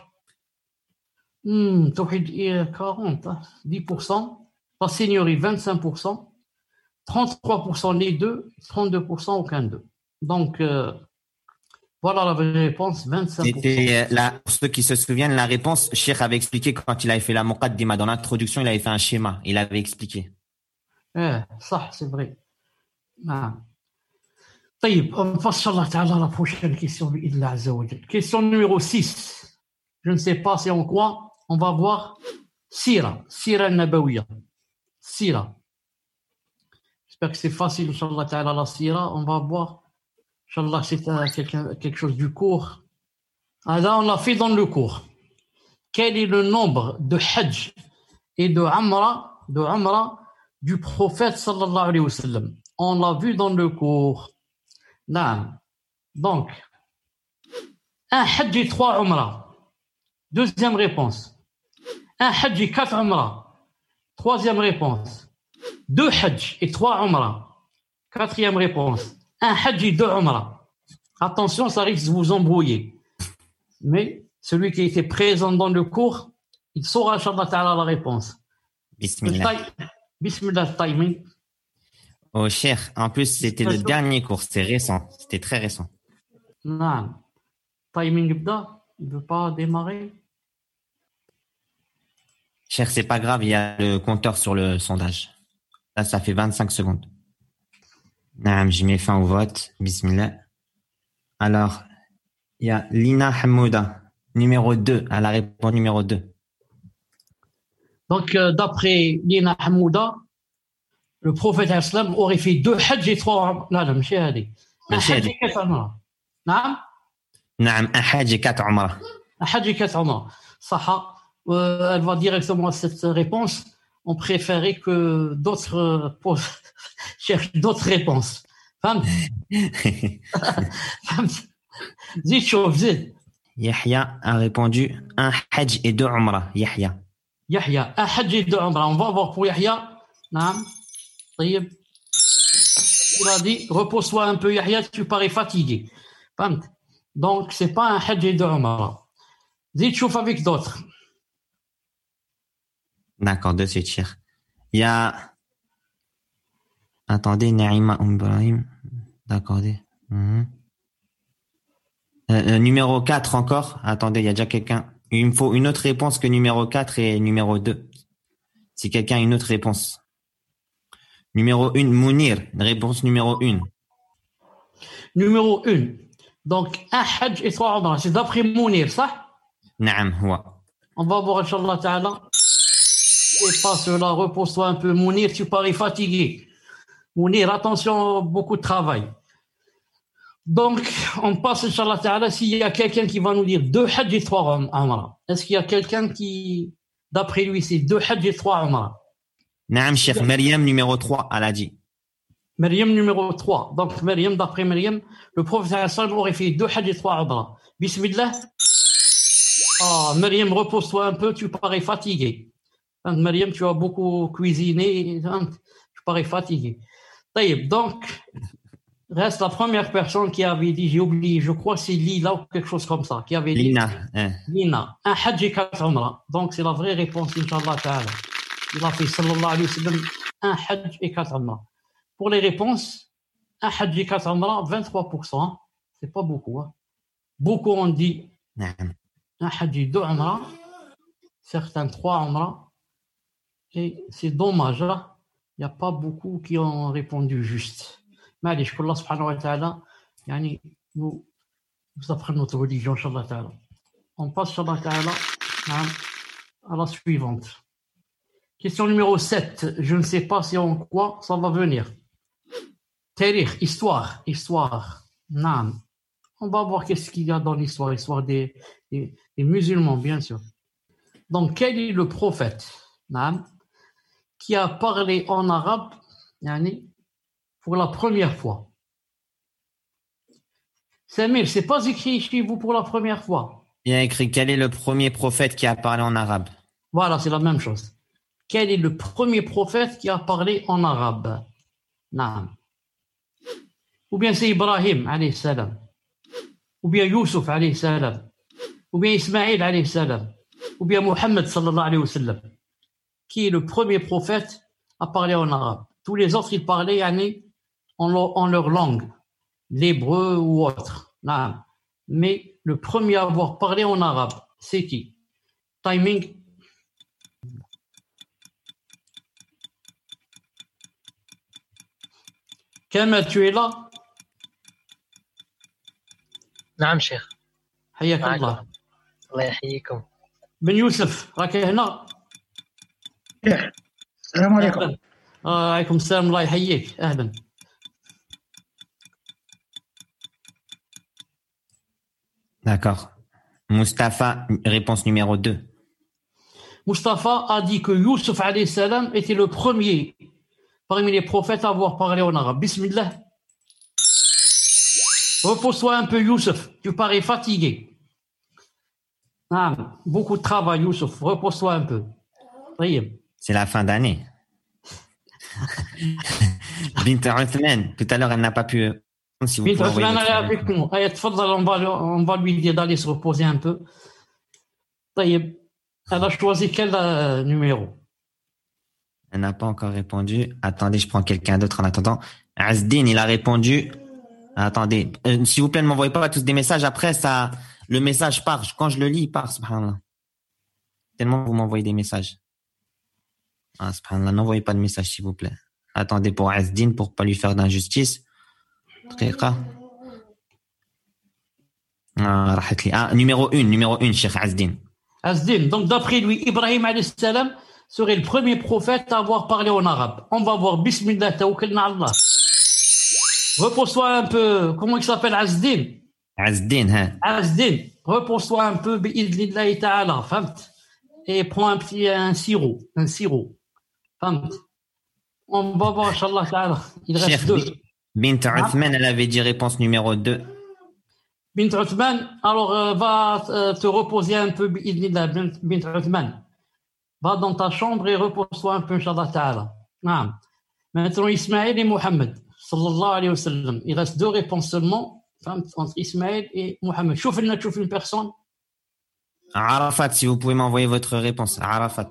Hmm, توحيد quarante, dix pour cent. La seigneurie, vingt-cinq pour cent. trente-trois pour cent les deux, trente-deux pour cent aucun d'eux. Donc, euh, voilà la vraie réponse, vingt-cinq pour cent. C'était la, pour ceux qui se souviennent, la réponse, Cheikh avait expliqué quand il avait fait la muqaddima. Dans l'introduction, il avait fait un schéma. Il avait expliqué. Eh, ça, c'est vrai. Ah. طيب, on passe Inch'Allah ta'ala à la prochaine question bi'idhnillah azza wa jal. Question numéro six. Je ne sais pas c'est en quoi. On va voir Sira, Sira Nabawiya. Sira. J'espère que c'est facile, Inch'Allah ta'ala, la Sira. On va voir Inch'Allah, c'est euh, quelque, quelque chose du cours. Ah, là, on l'a fait dans le cours. Quel est le nombre de Hajj et de Umrah, de Umrah du prophète sallallahu alayhi wa sallam? On l'a vu dans le cours. Non. Donc, un Hajj et trois Umrah. Deuxième réponse. Un Hajj et quatre Umrah. Troisième réponse. Deux Hajj et trois Umrah. Quatrième réponse. Un Hajj et deux Umrah. Attention, ça risque de vous embrouiller. Mais celui qui était présent dans le cours, il saura, Inch'Allah ta'ala, la réponse. Bismillah. Bismillah, timing. Oh, cher. En plus, c'était le dernier cours. C'était récent. C'était très récent. Non. Timing, bda. Il ne veut pas démarrer. Cher, c'est pas grave. Il y a le compteur sur le sondage. Là, ça fait vingt-cinq secondes. Naam, je mets fin au vote. Bismillah. Alors, il y a Lina Hamouda, numéro deux. Elle a répondu numéro deux. Donc, euh, d'après Lina Hamouda, le prophète islam aurait fait deux Hajj et trois. Non, non, ماشي هذه. Un Hajj et quatre Umrah. نعم. نعم, un Hajj et quatre Umrah. Un Hajj et quatre Umrah. صح. Euh, elle va directement à cette réponse. On préférait que d'autres euh, posent, cherchent d'autres réponses. فهمت؟ فهمت؟ زيد شوف زيد. Yahya a répondu un Hajj et deux Umrah. Yahya. Yahya, un Hajj et deux Umrah. On va voir pour Yahya. نعم. طيب. Il a dit, repose-toi un peu, Yahya, tu parais fatigué. فهمت؟ Donc, c'est pas un Hajj et deux Umrah. زيد شوف avec d'autres. D'accord, de suite, cher. Il y a... Attendez, Naïma Ibrahim. D'accord. Mmh. Euh, numéro quatre encore. Attendez, il y a déjà quelqu'un. Il me faut une autre réponse que numéro quatre et numéro deux. Si quelqu'un a une autre réponse. Numéro un, Mounir. Réponse numéro un. Numéro un. Donc, un Hajj et trois Umrah. C'est d'après Mounir, ça? Naam, huwa. On va voir, Inch'Allah ta'ala. Et pas cela, repose-toi un peu. Mounir, tu parais fatigué. Mounir, attention, beaucoup de travail. Donc, on passe, Inch'Allah ta'ala, s'il y a quelqu'un qui va nous dire deux Hajj et trois Umrah. Est-ce qu'il y a quelqu'un qui, d'après lui, c'est deux Hajj et trois Umrah? Naam, Cheikh Maryam, numéro trois, elle a dit. Maryam, numéro trois. Donc, Maryam, d'après Maryam, le prophète sallam aurait fait deux Hajj et trois Umrah. Bismillah. Ah, Maryam, repose-toi un peu, tu parais fatigué. Maryam, tu as beaucoup cuisiné, tu parais fatigué. Donc, reste la première personne qui avait dit, j'ai oublié, je crois que c'est Lila ou quelque chose comme ça, qui avait dit. Lina. Hein. Lina, un Hajj et quatre Umrah. Donc, c'est la vraie réponse, Inch'Allah ta'ala. Il a fait, sallallahu alayhi wa sallam, un Hajj et quatre Umrah. Pour les réponses, un Hajj et quatre Umrah, vingt-trois pour cent. Hein. C'est pas beaucoup. Hein. Beaucoup ont dit Naam. un Hajj et deux Umrah. Certains trois Umrah. Et c'est dommage, là. Il n'y a pas beaucoup qui ont répondu juste. Mais allez, je Allah subhanahu wa ta'ala, yani, nous, nous apprenons notre religion, Inch'Allah ta'ala. On passe, Inch'Allah ta'ala, à la suivante. Question numéro sept. Je ne sais pas si en quoi ça va venir. Tarikh, histoire, histoire. Naam. On va voir qu'est-ce qu'il y a dans l'histoire, l'histoire des, des, des musulmans, bien sûr. Donc, quel est le prophète, Naam, qui a parlé en arabe, yani, pour la première fois? Samir, c'est pas écrit chez vous pour la première fois. Il y a écrit quel est le premier prophète qui a parlé en arabe. Voilà, c'est la même chose. Quel est le premier prophète qui a parlé en arabe? Naam. Ou bien c'est Ibrahim, alayhi salam. Ou bien Youssouf, alayhi salam. Ou bien Ismaïl, alayhi salam. Ou bien Mohammed, sallallahu alayhi wa sallam. Qui est le premier prophète à parler en arabe? Tous les autres, ils parlaient yani, en, leur, en leur langue, l'hébreu ou autre. Naam. Mais le premier à avoir parlé en arabe, c'est qui? Timing. Kamel, tu es là? نعم شيخ. حياك الله. الله يحييكم. بن يوسف راك هنا؟ السلام عليكم. وعليكم السلام الله يحييك. اهلا. D'accord. Mustapha, réponse numéro deux. Mustafa a dit que Youssef alayhi salam était le premier parmi les prophètes à avoir parlé en arabe. Bismillah. Repose-toi un peu, Youssef. Tu parais fatigué. Ah, beaucoup de travail, Youssef. Repose-toi un peu. طيب. C'est la fin d'année. Bint Uthman, tout à l'heure, elle n'a pas pu. Si vous Bint pouvez envoyer Uthman, votre elle est avec réponse. nous. Allez, tfadal, on va, on va lui dire d'aller se reposer un peu. طيب. Elle a choisi quel euh, numéro? Elle n'a pas encore répondu. Attendez, je prends quelqu'un d'autre en attendant. Azdin, il a répondu. Attendez, euh, s'il vous plaît, ne m'envoyez pas tous des messages. Après, ça, le message part. Quand je le lis, il part, subhanallah. Tellement vous m'envoyez des messages. Ah, subhanallah, n'envoyez pas de messages, s'il vous plaît. Attendez pour Azdin, pour pas lui faire d'injustice. Triqa. Ah, rahat li. Ah, numéro une, numéro une, Cheikh Azdin. Azdin. Donc, d'après lui, Ibrahim alayhi salam serait le premier prophète à avoir parlé en arabe. On va voir. Bismillah, tawakkalna Allah. Repose-toi un peu. Comment il s'appelle, Azdin? Azdin, hein. Azdin. Repose-toi un peu, bi'idnillahi ta'ala. Famt. Et prends un petit un sirop. Un sirop. Famt. On va voir, Inch'Allah ta'ala. Il reste Cheikh deux. Bint Uthman, elle avait dit réponse numéro deux. Bint Uthman, alors euh, va euh, te reposer un peu, bi'idnillah, Bint Bint Uthman. Va dans ta chambre et repose-toi un peu, Inch'Allah ta'ala. Naam. Maintenant, Ismaël et Mohammed, sallallahu alayhi wa sallam. Il reste deux réponses seulement, entre Ismaël et Mohammed. Chouf une, chouf une personne. Arafat, si vous pouvez m'envoyer votre réponse. Arafat.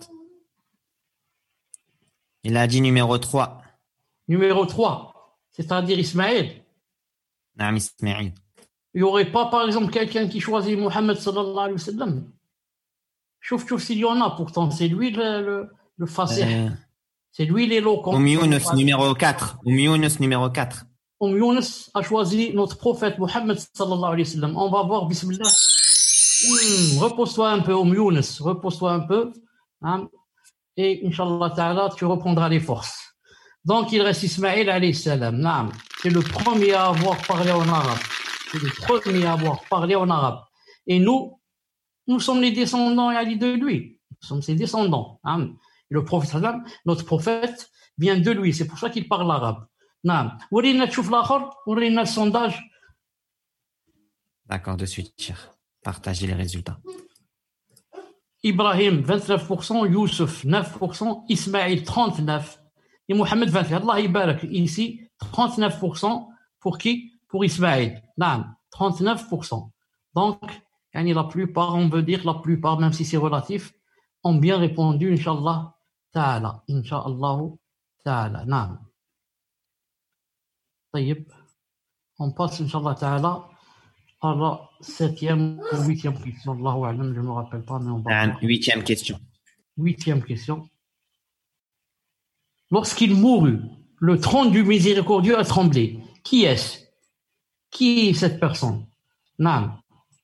Il a dit numéro trois. Numéro trois, c'est-à-dire Ismaël. Naam Ismaïl. Il n'y aurait pas, par exemple, quelqu'un qui choisit Mohammed, sallallahu alayhi wa sallam. Chouf, chouf s'il y en a, pourtant, c'est lui le, le, le fasih. Euh, C'est lui l'éloquent. Oum Younus, numéro quatre. Oum Younus, numéro quatre. Oum Younus a choisi notre prophète Mohammed sallallahu alayhi wa sallam. On va voir, bismillah. Hmm, repose-toi un peu, Oum Younus. Repose-toi un peu. Hein, et Inch'Allah ta'ala, tu reprendras les forces. Donc, il reste Ismaël alayhi salam. Naam. C'est le premier à avoir parlé en arabe. C'est le premier à avoir parlé en arabe. Et nous, nous sommes les descendants Ali, de lui. Nous sommes ses descendants. Hein. Le prophète, notre prophète vient de lui. C'est pour ça qu'il parle arabe. نعم. ورينا تشوف الآخر ورينا le sondage. D'accord, de suite, Cheikh. Partagez les résultats. Ibrahim, vingt-neuf pour cent. Youssef, neuf pour cent. Ismaël, trente-neuf pour cent. Et Mohamed, vingt-huit pour cent. Allah Ibarak, ici, trente-neuf pour cent. Pour qui? Pour Ismaël. نعم. trente-neuf pour cent. Donc, la plupart, on veut dire la plupart, même si c'est relatif, ont bien répondu, Inch'Allah ta'ala. Inch'Allah ta'ala. نعم. طيب. On passe, Inch'Allah ta'ala, à la septième ou huitième question. Allahu a'lam, je ne me rappelle pas, mais on va voir. Huitième question. Huitième question. Lorsqu'il mourut, le trône du miséricordieux a tremblé. Qui est-ce? Qui est cette personne? نعم.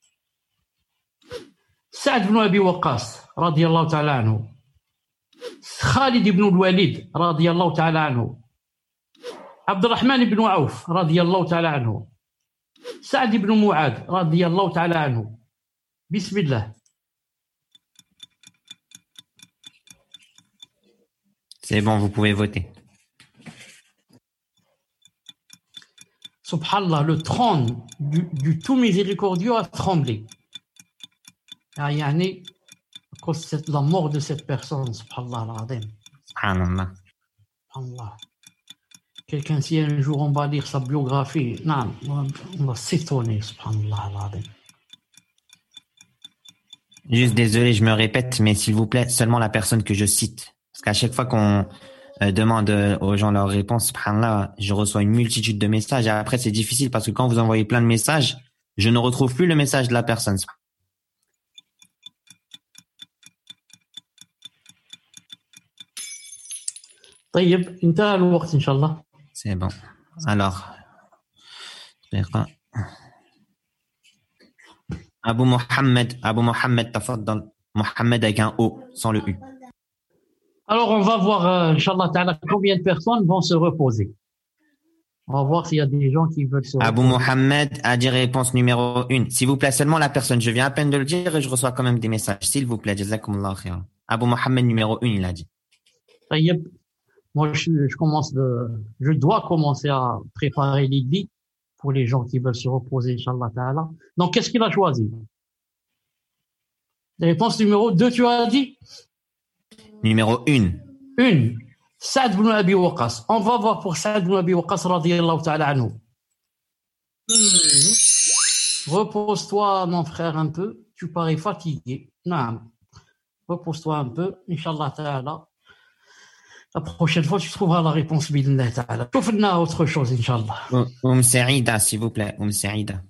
سعد بن أبي وقاص رضي الله تعالى عنه. خالد بن الوليد رضي الله تعالى عنه. عبد الرحمن بن عوف رضي الله تعالى عنه. سعد بن معاذ رضي الله تعالى عنه. بسم الله. C'est bon, vous pouvez voter. Subhanallah, le trône du, du tout miséricordieux a tremblé. Yani, à cause de la mort de cette personne, subhanallah al-azim. Subhanallah. Subhanallah. Quelqu'un, si un jour on va lire sa biographie, non, on va s'étonner, subhanallah al-azim. Juste désolé, je me répète, mais s'il vous plaît, seulement la personne que je cite. Parce qu'à chaque fois qu'on euh, demande aux gens leurs réponses, subhanallah, je reçois une multitude de messages. Et après, c'est difficile parce que quand vous envoyez plein de messages, je ne retrouve plus le message de la personne. طيب انتهى الوقت إن شاء الله. C'est bon. Alors, Abu Mohammed, Abu Mohammed, tafaddal. Mohammed avec un O, sans le U. Alors, on va voir, euh, Inch'Allah ta'ala, combien de personnes vont se reposer. On va voir s'il y a des gens qui veulent se Abou reposer. Mohamed a dit réponse numéro une. S'il vous plaît, seulement la personne. Je viens à peine de le dire et je reçois quand même des messages. S'il vous plaît, jazakumullah khairan. Abou Mohamed numéro une, il a dit. Taïeb, moi, je, je commence de, je dois commencer à préparer l'idée pour les gens qui veulent se reposer, Inch'Allah Ta'ala. Donc, qu'est-ce qu'il a choisi? Réponse numéro deux, tu as dit? Numéro une. Une. Saad ibn Abi Waqqas. On va voir pour Saad ibn Abi Waqqas, radiyallahu ta'ala anhu. Repose-toi, mon frère, un peu. Tu parais fatigué. Non. Repose-toi un peu. Inch'Allah Ta'ala. La prochaine fois, tu trouveras la réponse, bi'idhnillah Ta'ala. Sauf qu'il y a autre chose, Inch'Allah. Oum Saïda, s'il vous plaît. Oum Saïda.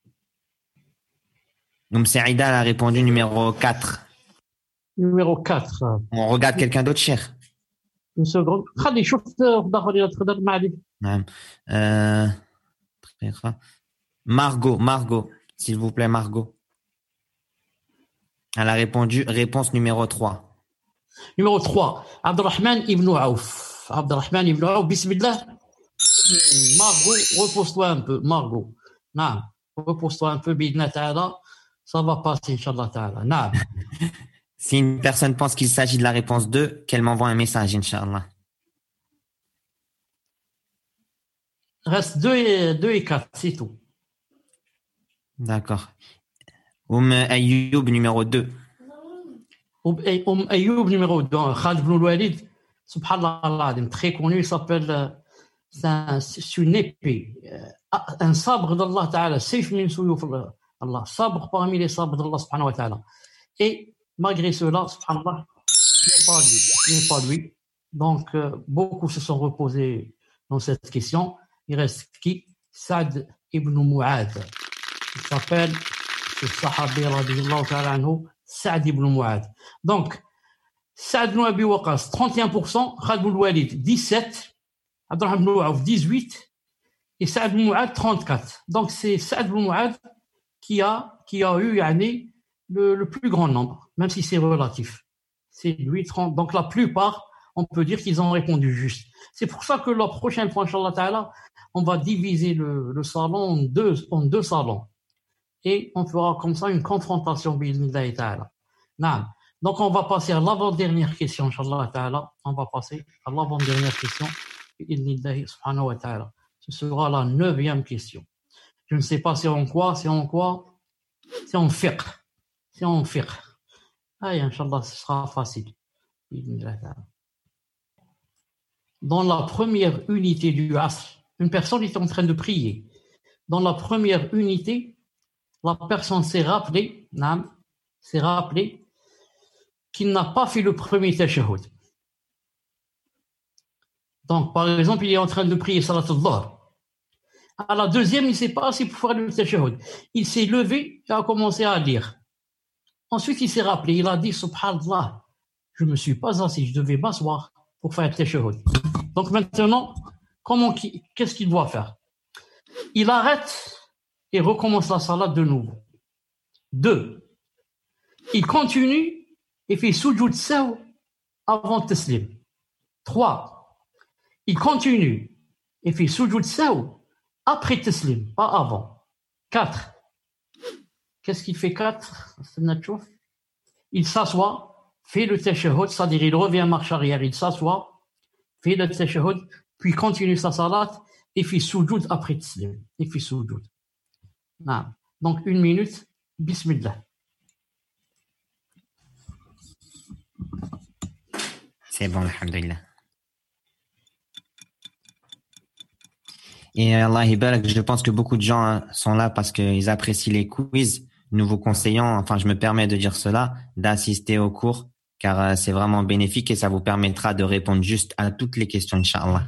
Oum Saïda a répondu numéro quatre. Numéro quatre. On regarde quelqu'un d'autre, cher. Une seconde. خلي شوف الضغط اللي تقدر ما عليك. نعم. Euh, Margot, Margot, s'il vous plaît, Margot. Elle a répondu réponse numéro trois. Numéro trois. Abdurrahman ibn Aouf. Abdurrahman ibn Aouf, bismillah. Margot, repose-toi un peu. Margot. Non. Repose-toi un peu, bidna ta'ala. Ça va passer, Inch'Allah ta'ala. Non. Si une personne pense qu'il s'agit de la réponse deux, qu'elle m'envoie un message, Inch'Allah. Reste deux et, deux et quatre, c'est tout. D'accord. Oum Ayoub numéro deux. Oum Ayoub numéro deux. Khalid ibn Walid, subhanallah, très connu, il s'appelle, c'est une épée, un sabre d'Allah ta'ala, saif min suyuf Allah, sabre parmi les sabres d'Allah subhanahu wa ta'ala. Et malgré cela, subhanallah, il n'est pas lui, il n'est pas lui. Donc, euh, beaucoup se sont reposés dans cette question. Il reste qui? Saad ibn Mu'ad. Il s'appelle, c'est Sahabi radiyallahu ta'ala anhu, Saad ibn Mu'ad. Donc, Saad ibn Abi Waqqas, trente et un pour cent, Khalid ibn Walid, dix-sept, Abdurrahman ibn Awf, dix-huit, et Saad ibn Mu'ad, trente-quatre. Donc, c'est Saad ibn Mu'ad qui a, qui a eu, yani, le, le plus grand nombre, même si c'est relatif. C'est lui, trente. Donc, la plupart, on peut dire qu'ils ont répondu juste. C'est pour ça que la prochaine fois, Inch'Allah Ta'ala, on va diviser le, le salon en deux, en deux salons. Et on fera comme ça une confrontation, bi'idhnillahi ta'ala. Non. Donc, on va passer à l'avant-dernière question, Inch'Allah Ta'ala. On va passer à l'avant-dernière question, bi'idhnillahi subhanahu wa ta'ala. Ce sera la neuvième question. Je ne sais pas c'est en quoi, c'est en quoi, c'est en fiqh. C'est en fiqh. Aïe, Inch'Allah, ce sera facile. Dans la première unité du asr, une personne est en train de prier. Dans la première unité, la personne s'est rappelé, s'est rappelé qu'il n'a pas fait le premier tashahhud. Donc, par exemple, il est en train de prier salat al-dhuhr. À la deuxième, il ne s'est pas assis pour faire le tashahhud. Il s'est levé et a commencé à lire. Ensuite, il s'est rappelé, il a dit, subhanallah, je ne me suis pas assis, je devais m'asseoir pour faire le tashahhud. Donc maintenant, comment, qu'est-ce qu'il doit faire? Il arrête et recommence la salat de nouveau. Deux, il continue et fait sujoud saw avant taslim. Trois, il continue et fait sujoud saw après taslim, pas avant. Quatre, qu'est-ce qu'il fait quatre? Il s'assoit, fait le tashahhud, c'est-à-dire il revient en marche arrière, il s'assoit, fait le tashahhud, puis continue sa salat et fait sujoud après taslim. Il fait sujoud. Non. Donc une minute, bismillah. C'est bon, alhamdulillah. Et Allah Ibarak, je pense que beaucoup de gens sont là parce qu'ils apprécient les quiz. Nous vous conseillons, enfin je me permets de dire cela, d'assister au cours car c'est vraiment bénéfique et ça vous permettra de répondre juste à toutes les questions, Inch'Allah.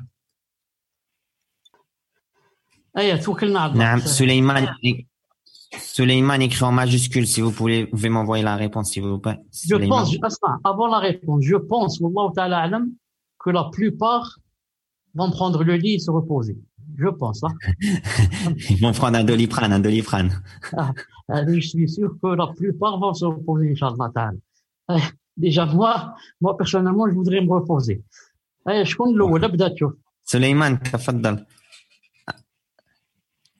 Suleiman, Suleiman écrit en majuscule, si vous pouvez, vous pouvez m'envoyer la réponse, s'il vous plaît. Je pense, avant la réponse, je pense, Wallahu ta'ala alam, que la plupart vont prendre le lit et se reposer. Je pense. Hein. Ils vont prendre un doliprane, un doliprane. Ah, je suis sûr que la plupart vont se reposer, Inch'Allah ta'ala. Déjà, moi, moi, personnellement, je voudrais me reposer. Je connais le web d'Atio. Suleiman, tafaddal.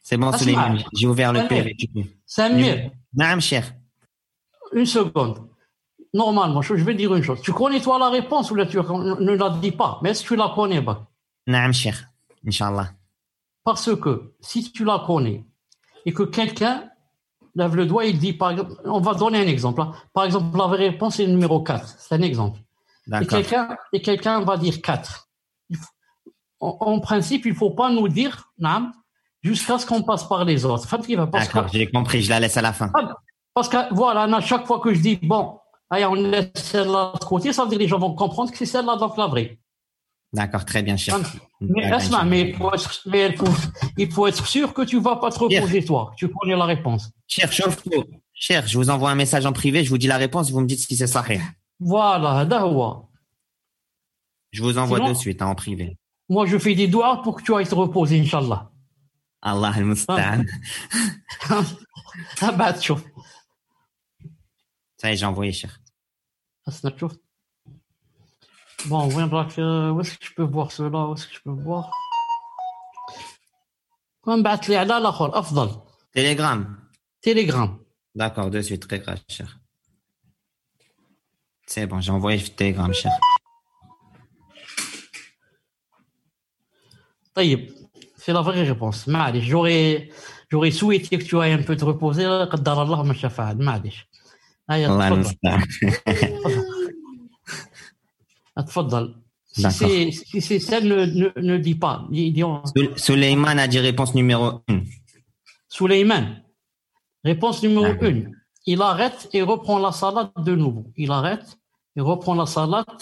C'est bon, Asma. Suleiman, j'ai ouvert le Samir. P V. tu peux. Samir, Naam, Cheikh. une seconde. Normalement, je vais dire une chose. Tu connais toi la réponse ou là, tu ne la dis pas, mais est-ce que tu la connais pas? Naam, Cheikh. Inch'Allah. Parce que si tu la connais et que quelqu'un lève le doigt, il dit, par exemple, on va donner un exemple. Hein. Par exemple, la vraie réponse est le numéro quatre. C'est un exemple. Et D'accord. quelqu'un, et quelqu'un va dire quatre. Il faut- en, en principe, il ne faut pas nous dire, naam, jusqu'à ce qu'on passe par les autres. Parce D'accord, que, j'ai compris, je la laisse à la fin. parce que, voilà, à chaque fois que je dis, bon, allez, on laisse celle-là de côté, ça veut dire que les gens vont comprendre que c'est celle-là, donc la vraie. D'accord, très bien, Cheikh. Mais, Asma, mais, il faut être, mais il, faut, il faut être sûr que tu ne vas pas te reposer, toi. Tu connais la réponse. Cheikh, chauffe-toi. Cheikh, je vous envoie un message en privé, je vous dis la réponse, vous me dites si c'est sahih. Voilà, هذا هو. Je vous envoie Sinon- de suite, hein, en privé. Moi, je fais des doigts pour que tu ailles te reposer, Inch'Allah. Allah al-Musta'an. Ah bah, تشوف. Ça y est, j'ai envoyé, Cheikh. Asna, تشوف. Bon, وين راك où est-ce que je peux voir cela où est-ce que je peux voir نبعث لي على الاخر افضل Telegram. تيليجرام. D'accord, de suite, très grave, Cheikh. C'est bon, j'ai envoyé sur Telegram, Cheikh. طيب c'est la vraie réponse. معليش j'aurais j'aurais souhaité que tu ailles un peu te reposer قدر الله ما شاء فعل معليش. هيا Allah تفضل al-Musta'an. تفضل. Si D'accord. c'est si c'est celle ne ne ne dis pas. Dis, dis on... Soul- Suleiman a dit réponse numéro un. Souleymane. Réponse numéro Ah. une. Il arrête et reprend la salade de nouveau. Il arrête et reprend la salade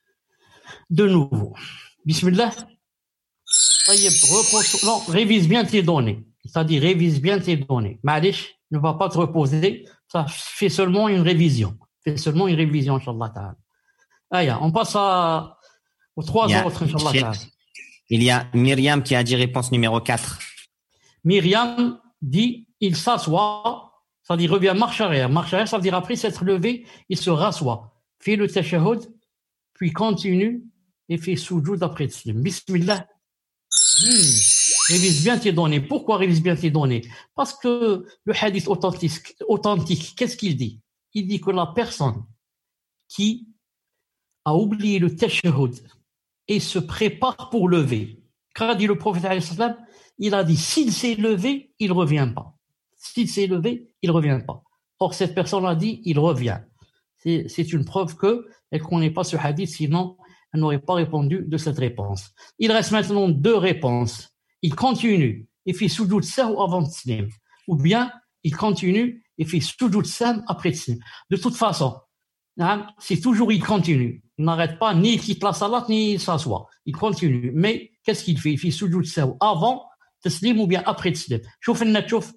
de nouveau. Bismillah. طيب, reprends, non, révise bien tes données. C'est-à-dire, révise bien tes données. Malish, ne va pas te reposer. Ça fait seulement une révision. Fais seulement une révision, Inch'Allah ta'ala. Aya, on passe à, aux trois Il y a- autres, Inch'Allah Cheikh. ta'ala. Il y a Myriam qui a dit réponse numéro quatre. Myriam dit, il s'assoit, ça veut dire revient marche arrière. Marche arrière, ça veut dire après s'être levé, il se rassoit. Fait le tashahhud, puis continue et fait soujoud après tslim. Bismillah. Hmm. Révise bien tes données. Pourquoi révise bien tes données? Parce que le hadith authentique, authentique qu'est-ce qu'il dit? Il dit que la personne qui a oublié le tashahhud et se prépare pour lever, qu'a dit le prophète alayhi salam, il a dit s'il s'est levé, il revient pas. S'il s'est levé, il revient pas. Or cette personne a dit il revient. C'est, c'est une preuve que elle connaît pas ce hadith, sinon elle n'aurait pas répondu de cette réponse. Il reste maintenant deux réponses. Il continue et fait sujoud sahw avant tslim, ou bien il continue et fait sujoud sam après tslim. De toute façon, hein, c'est toujours il continue. Il n'arrête pas, ni il quitte la salat, ni il s'assoit. Il continue. Mais qu'est-ce qu'il fait? Il fait sujoud sahw avant tslim ou bien après tslim. شوف لنا تشوف.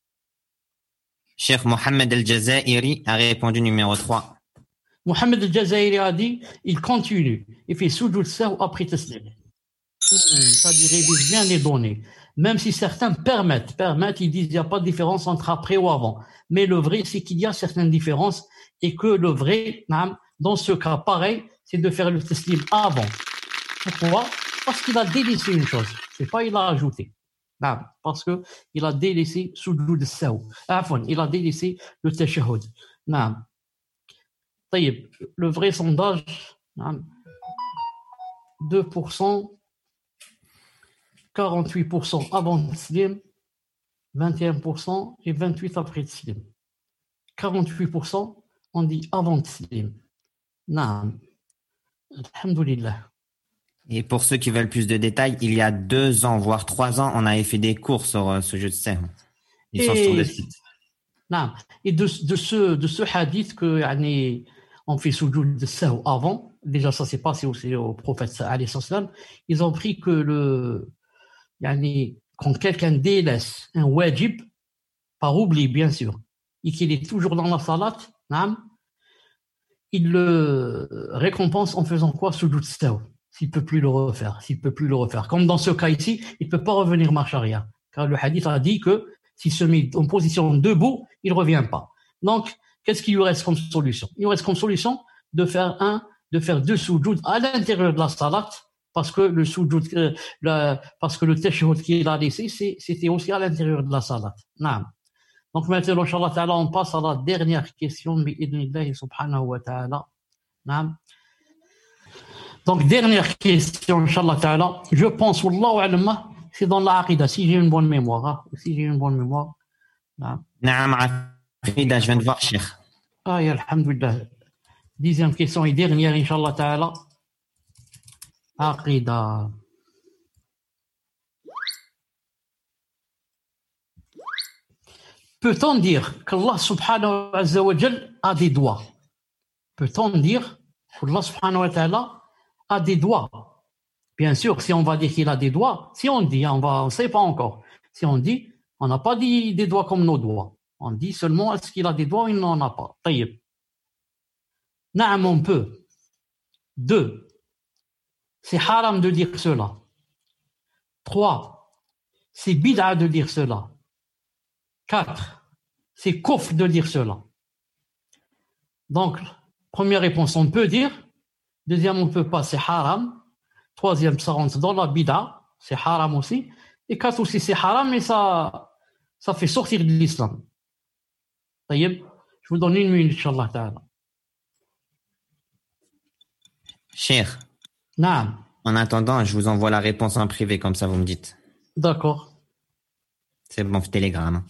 Cheikh Mohamed El-Jazairi a répondu numéro trois. Mohamed El-Jazairi a dit, il continue. Il fait sujoud sahw après taslim. Hmm, ça dit révise bien les données. Même si certains permettent, permettent, ils disent qu'il n'y a pas de différence entre après ou avant. Mais le vrai, c'est qu'il y a certaines différences et que le vrai, dans ce cas, pareil, c'est de faire le taslim avant. Pourquoi? Parce qu'il a délaissé une chose. C'est pas il a ajouté. Non, parce que il a délaissé sujoud sahw. Afwan, il a délaissé le tashahhud. Non. طيب, le vrai sondage, deux pour cent, quarante-huit pour cent avant Tslim, vingt et un pour cent et vingt-huit pour cent après Tslim. quarante-huit pour cent on dit avant Tslim. Naam. Alhamdulillah. Et pour ceux qui veulent plus de détails, il y a deux ans, voire trois ans, on avait fait des cours sur euh, ce jeu de serre. Ils sont Et- sur le site. Non. Et de, de, ce, de ce hadith que yani, on fait sujoud de sahw avant, déjà ça s'est passé aussi au prophète alayhi salam, ils ont pris que le, yani, quand quelqu'un délaisse un wajib, par oubli bien sûr, et qu'il est toujours dans la salat, naam, il le récompense en faisant quoi? Sujoud sahw. S'il peut plus le refaire, s'il peut plus le refaire. Comme dans ce cas ici, il peut pas revenir marche arrière. Car le hadith a dit que s'il se met en position debout, il revient pas. Donc, qu'est-ce qu'il lui reste comme solution? Il lui reste comme solution de faire un, de faire deux sujoud à l'intérieur de la salat, parce que le soujoud, euh, la- parce que le tashahhud qu'il a laissé, c'est- c'était aussi à l'intérieur de la salat. Naam. Donc maintenant, Inch'Allah Ta'ala, on passe à la dernière question, bi'idhnillahi subhanahu wa ta'ala. Naam. Donc, dernière question, Inch'Allah Ta'ala. Je pense, Wallahu a'lam, c'est dans la Aqidah, si j'ai une bonne mémoire. Hein, si j'ai une bonne mémoire. Naam. Naam, Aqida, je viens de voir, Cheikh. Ah, ya, alhamdulillah. Dixième question et dernière, Inch'Allah Ta'ala. Aqidah. Peut-on dire qu'Allah subhanahu wa ta'ala a des doigts? Peut-on dire qu'Allah subhanahu wa ta'ala a des doigts? Bien sûr, si on va dire qu'il a des doigts, si on dit, on va, on sait pas encore. Si on dit, on n'a pas dit des doigts comme nos doigts. On dit seulement est-ce qu'il a des doigts ou il n'en a pas. Taïb. Naam, on peut. Deux. C'est haram de dire cela. Trois. C'est bid'a de dire cela. Quatre. C'est kufr de dire cela. Donc, première réponse, on peut dire. Deuxième, on ne peut pas, c'est haram. Troisième, ça rentre dans la bid'a, c'est haram aussi. Et quatre aussi, c'est haram, mais ça, ça fait sortir de l'islam. Taïb, je vous donne une minute, Inch'Allah Ta'ala. Cheikh, Naam. en attendant, je vous envoie la réponse en privé, comme ça vous me dites. D'accord. C'est bon, Telegram.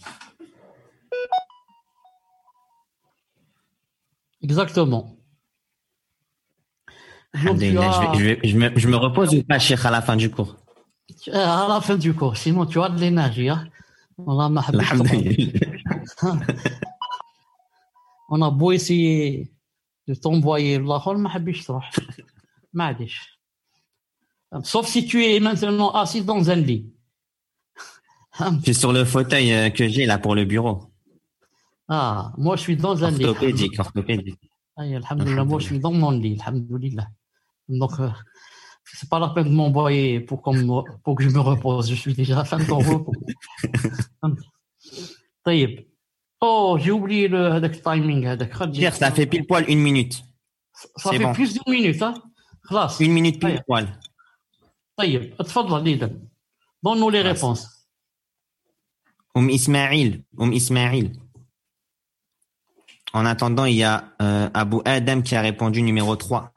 Exactement. Donc, tu Alhamdulillah, as, je, vais- je, vais- je me, je me repose ou pas, Cheikh, à la fin du cours? tu- à la fin du cours, sinon tu as de l'énergie. Hein. On a ma habitude. Alhamdulillah. On a beau essayer de t'envoyer l'Akhir, ma habish تروح. معليش. Sauf si tu es maintenant assis dans un lit. C'est sur le fauteuil euh, que j'ai là pour le bureau. Ah, moi je suis dans un lit. Orthopédique, orthopédique. Aïe, alhamdulillah, moi je suis dans mon lit, alhamdulillah. Donc, euh, c'est pas la peine de m'envoyer pour, qu'on me- pour que je me repose. Je suis déjà à fin de ton repos. طيب. Oh, j'ai oublié le هذاك timing هذاك. Cheikh, ça fait pile poil une minute. Ça c'est fait bon. plus d'une minute, hein. خلاص. Une minute pile طيب. poil. طيب اتفضل إذا. Donne-nous les Merci. réponses. Oum Ismail, Oum Ismail. En attendant, il y a euh, Abu Adam qui a répondu numéro trois.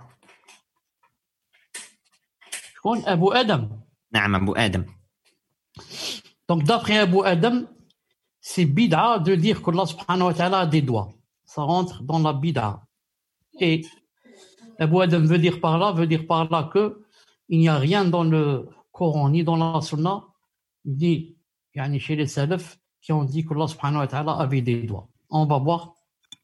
شكون أبو آدم. Naam, Abu Adam. Donc, d'après Abu Adam, c'est bid'a de dire qu'Allah subhanahu wa ta'ala a des doigts. Ça rentre dans la bid'a. Et Abu Adam veut dire par là, veut dire par là que il n'y a rien dans le Coran ni dans la Sunna, ni yani, chez les salafs qui ont dit qu'Allah subhanahu wa ta'ala avait des doigts. On va voir.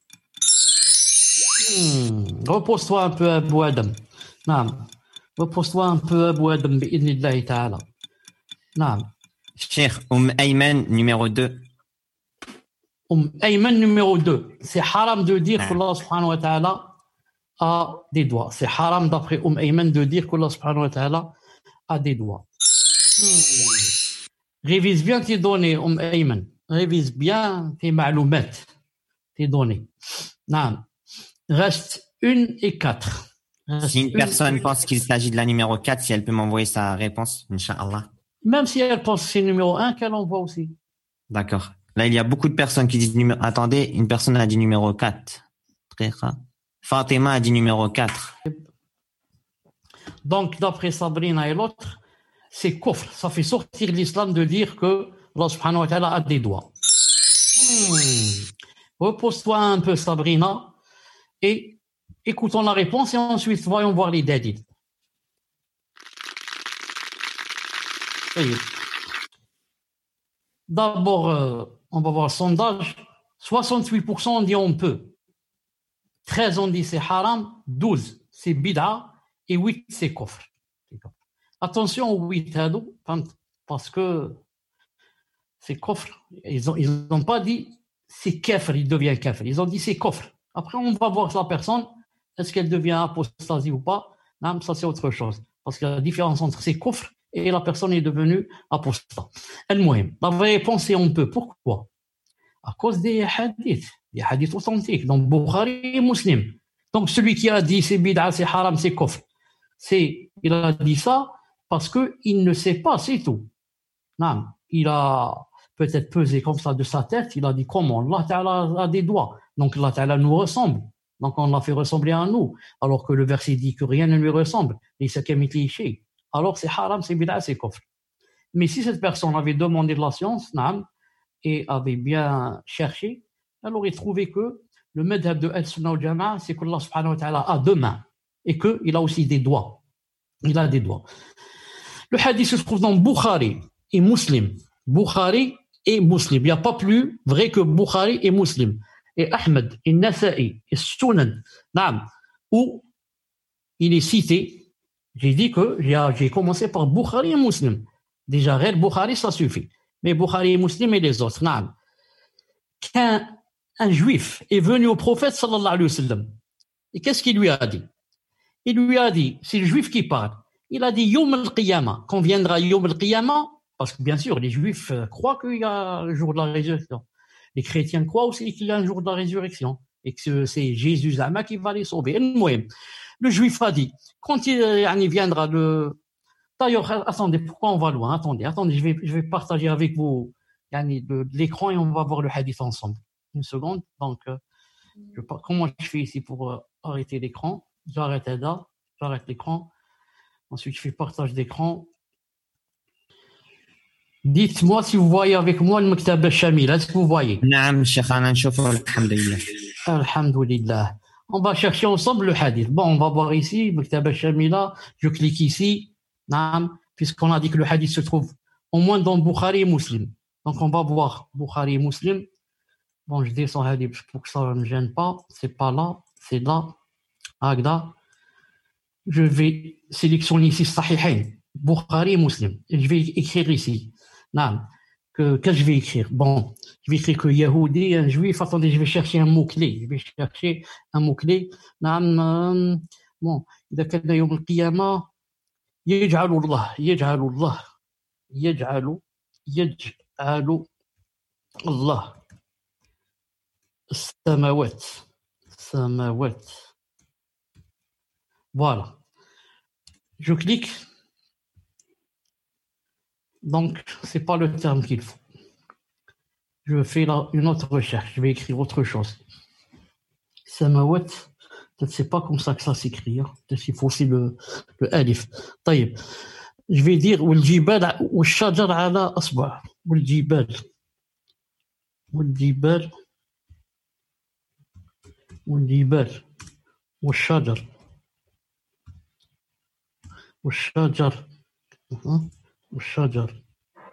Hmm. Repose-toi un peu, Abu Adam. Naam. Repose-toi un peu, Abu Adam, bi'idhnillahi ta'ala. Naam. Cheikh, Oum Ayman numéro deux. Umm Ayman numéro deux. C'est haram de dire Ah. qu'Allah subhanahu wa ta'ala a des doigts. C'est haram d'après Umm Ayman de dire qu'Allah subhanahu wa ta'ala a des doigts. Hmm. Révise bien tes données, Umm Ayman. Révise bien tes maloumat, tes données. Naam. Reste une et quatre. Reste Si une une- personne pense qu'il s'agit de la numéro quatre, si elle peut m'envoyer sa réponse, Inch'Allah. Même si elle pense que c'est numéro un, qu'elle envoie aussi. D'accord. Là, il y a beaucoup de personnes qui disent numéro... Attendez, une personne a dit numéro quatre. Très rare. Fatima a dit numéro quatre. Donc, d'après Sabrina et l'autre, c'est kufr. Ça fait sortir l'islam de dire que Allah subhanahu wa ta'ala a des doigts. Hmm. Repose-toi un peu, Sabrina, et écoutons la réponse et ensuite voyons voir les dalils. طيب. D'abord, euh, on va voir le sondage. soixante-huit pour cent ont dit on peut. treize ont dit c'est haram. douze c'est bid'a. Et huit c'est kufr. Attention aux huit هادو, parce que c'est kufr. Ils n'ont ils ont pas dit c'est kafir, il devient kafir. Ils ont dit c'est kufr. Après, on va voir la personne, est-ce qu'elle devient apostasie ou pas. Non, ça c'est autre chose. Parce qu'il y a la différence entre c'est kufr et la personne est devenue apostat. المهم, la vraie réponse c'est on peut. Pourquoi? À cause des hadiths, des hadiths authentiques, donc Bukhari et Muslim. Donc celui qui a dit c'est bid'a, c'est haram, c'est kufr, c'est, il a dit ça parce qu'il ne sait pas, c'est tout. Non, il a peut-être pesé comme ça de sa tête, il a dit comment Allah Ta'ala a des doigts, donc Allah Ta'ala nous ressemble, donc on l'a fait ressembler à nous, alors que le verset dit que rien ne lui ressemble, alors c'est haram, c'est bid'a, c'est kufr. Mais si cette personne avait demandé de la science, non, et avait bien cherché, elle aurait trouvé que le madhab de Al-Sunnah wal Jama'a, c'est que Allah subhanahu wa ta'ala a deux mains et qu'il a aussi des doigts. Il a des doigts. Le hadith se trouve dans Bukhari et Muslim. Bukhari et Muslim. Il n'y a pas plus vrai que Bukhari et Muslim. Et Ahmed, et Nasa'i, et Sunan, où il est cité, j'ai dit que j'ai commencé par Bukhari et Muslim. Déjà, Red Bukhari, ça suffit. Mais Bukhari et Muslim et les autres, non. Qu'un un juif est venu au prophète sallallahu alayhi wa sallam, et qu'est-ce qu'il lui a dit? Il lui a dit, c'est le juif qui parle, il a dit Yom al-Qiyamah, quand viendra Yom al-Qiyamah, parce que bien sûr, les juifs croient qu'il y a le jour de la résurrection. Les chrétiens croient aussi qu'il y a un jour de la résurrection, et que c'est Jésus Zama qui va les sauver. Le juif a dit, quand il, il viendra le... D'ailleurs, attendez, pourquoi on va loin? Attendez, attendez, je vais, je vais partager avec vous yani, de, de l'écran et on va voir le hadith ensemble. Une seconde, donc, euh, je, comment je fais ici pour euh, arrêter l'écran? J'arrête là, j'arrête l'écran. Ensuite, je fais partage d'écran. Dites-moi si vous voyez avec moi le Maktab al-Shamil. Est-ce que vous voyez? نعم شيخ أنا نشوفه الحمد لله. Alhamdulillah. On va chercher ensemble le hadith. Bon, on va voir ici, Maktab al-Shamila. Je clique ici. Naam, puisqu'on a dit que le hadith se trouve au moins dans Bukhari et Muslim. Donc, on va voir Bukhari et Muslim. Bon, je descends hadith pour que ça ne me gêne pas. C'est pas là, c'est là. Agda. Je vais sélectionner ici Sahihain, Bukhari et Muslim. Et je vais écrire ici. Naam. Que, qu'est-ce que je vais écrire? Bon, je vais écrire que Yahoudi, un juif. Attendez, je vais chercher un mot-clé. Je vais chercher un mot-clé. Naam. Bon, إذا كان يوم القيامة يجعل الله يجعل الله يجعل يجعل الله السماوات السماوات. Voilà. Je clique. Donc, c'est pas le terme qu'il faut. Je fais là une autre recherche. Je vais écrire autre chose. Samawat. Peut-être c'est pas comme ça que ça s'écrit. Hein. Peut-être qu'il faut aussi le, le alif. طيب. Je vais dire والجبال والشجر على أصبع. والجبال. والجبال. والجبال. والشجر. والشجر. والشجر.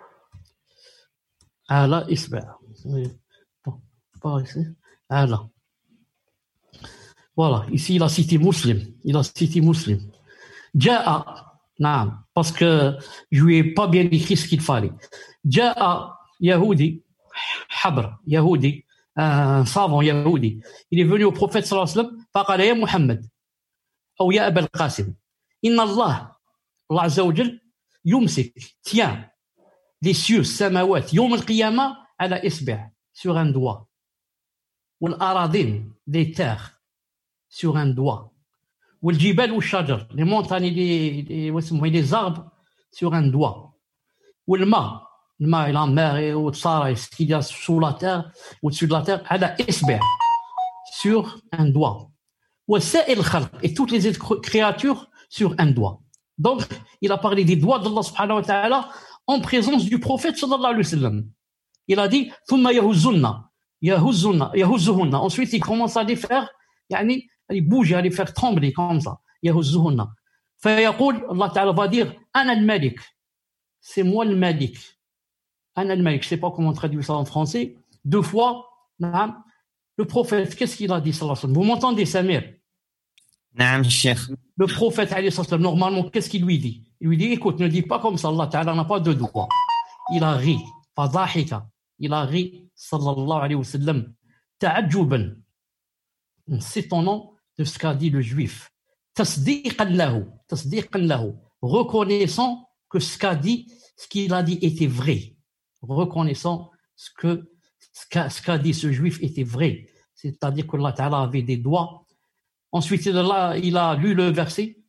على إصبع. Pas ici. على. Voilà, ici il a cité Muslim, il a cité Muslim. Ja'a, non, parce que je lui ai pas bien écrit ce qu'il fallait. Ja'a Yahoudi, Habr, Yahoudi, un savant Yahoudi. Il est venu au prophète sallallahu alayhi wa sallam, فقال يا محمد أو يا أبا القاسم إن الله الله عز وجل يمسك tient les cieux, samawat, يوم القيامة على إصبع, sur un doigt. والأراضين, des terres, sur un doigt. والجبال والشجر, les montagnes et les, les, les arbres, sur un doigt. والماء, le maء, la mer et ce qu'il y a sous la terre, au-dessus de la terre, على إصبع, sur un doigt. وسائر الخلق, et toutes les créatures sur un doigt. Donc, il a parlé des doigts d'Allah subhanahu wa ta'ala en présence du prophète sallallahu alayhi wa sallam. Il a dit ثم يهزن يهزن يهزهن. Ensuite, il commence à les faire, يعني, il bouge, à les faire trembler comme ça. يهزهن. فيقول, Allah ta'ala va dire أنا الملك. C'est moi le Malik. أنا الملك. Je sais pas comment traduire ça en français. Deux fois, le prophète, qu'est-ce qu'il a dit sallallahu alayhi wa sallam? Vous m'entendez, Samir? نعم الشيخ. Le prophète, normalement, qu'est-ce qu'il lui dit? Il lui dit, écoute, ne dis pas comme ça, Allah Ta'ala n'a pas de doigts. Il a ri. Fadahika. Il a ri, sallallahu alayhi wa sallam, ta'adjuban. En s'étonnant de ce qu'a dit le juif. Tasdiqan lahu. Tasdiqan lahu. Reconnaissant que ce qu'a dit, ce qu'il a dit était vrai. Reconnaissant ce que, ce qu'a, ce qu'a dit ce juif était vrai. C'est-à-dire que Allah Ta'ala avait des doigts. Ensuite, il a, il a lu le verset.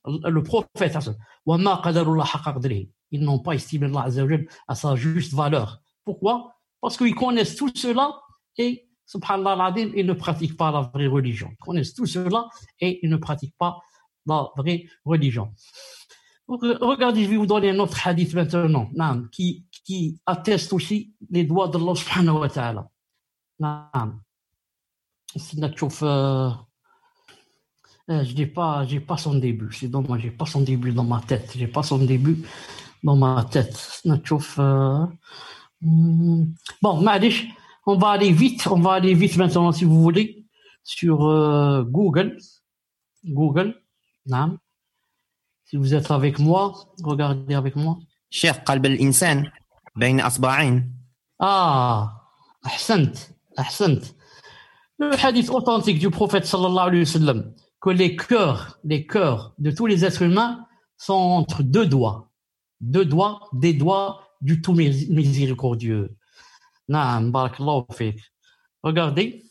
le prophète, وَمَا قَدَرُ اللَّهَ حَقَّ قَدْرِهِ. Ils n'ont pas estimé Allah Azza wa Jal à sa juste valeur. Pourquoi? Parce qu'ils connaissent tout cela et, subhanallah al-azim, ils ne pratiquent pas la vraie religion. Ils connaissent tout cela et ils ne pratiquent pas la vraie religion. Regardez, je vais vous donner un autre hadith maintenant, qui, qui atteste aussi les doigts d'Allah subhanahu wa ta'ala. Si tu trouves, euh, je n'ai pas, j'ai pas son début. C'est dommage, j'ai pas son début dans ma tête. J'ai pas son début dans ma tête. Euh, bon, معليش, on va aller vite, on va aller vite maintenant si vous voulez sur euh, Google. Google, نعم. Si vous êtes avec moi, regardez avec moi. شيخ قلب الإنسان بين أصبعين. Ah, أحسنت, أحسنت. Le hadith authentique du prophète sallallahu alayhi wa sallam, que les cœurs, les cœurs de tous les êtres humains sont entre deux doigts. Deux doigts, des doigts du tout miséricordieux. Naam, barakallahu fik. Regardez,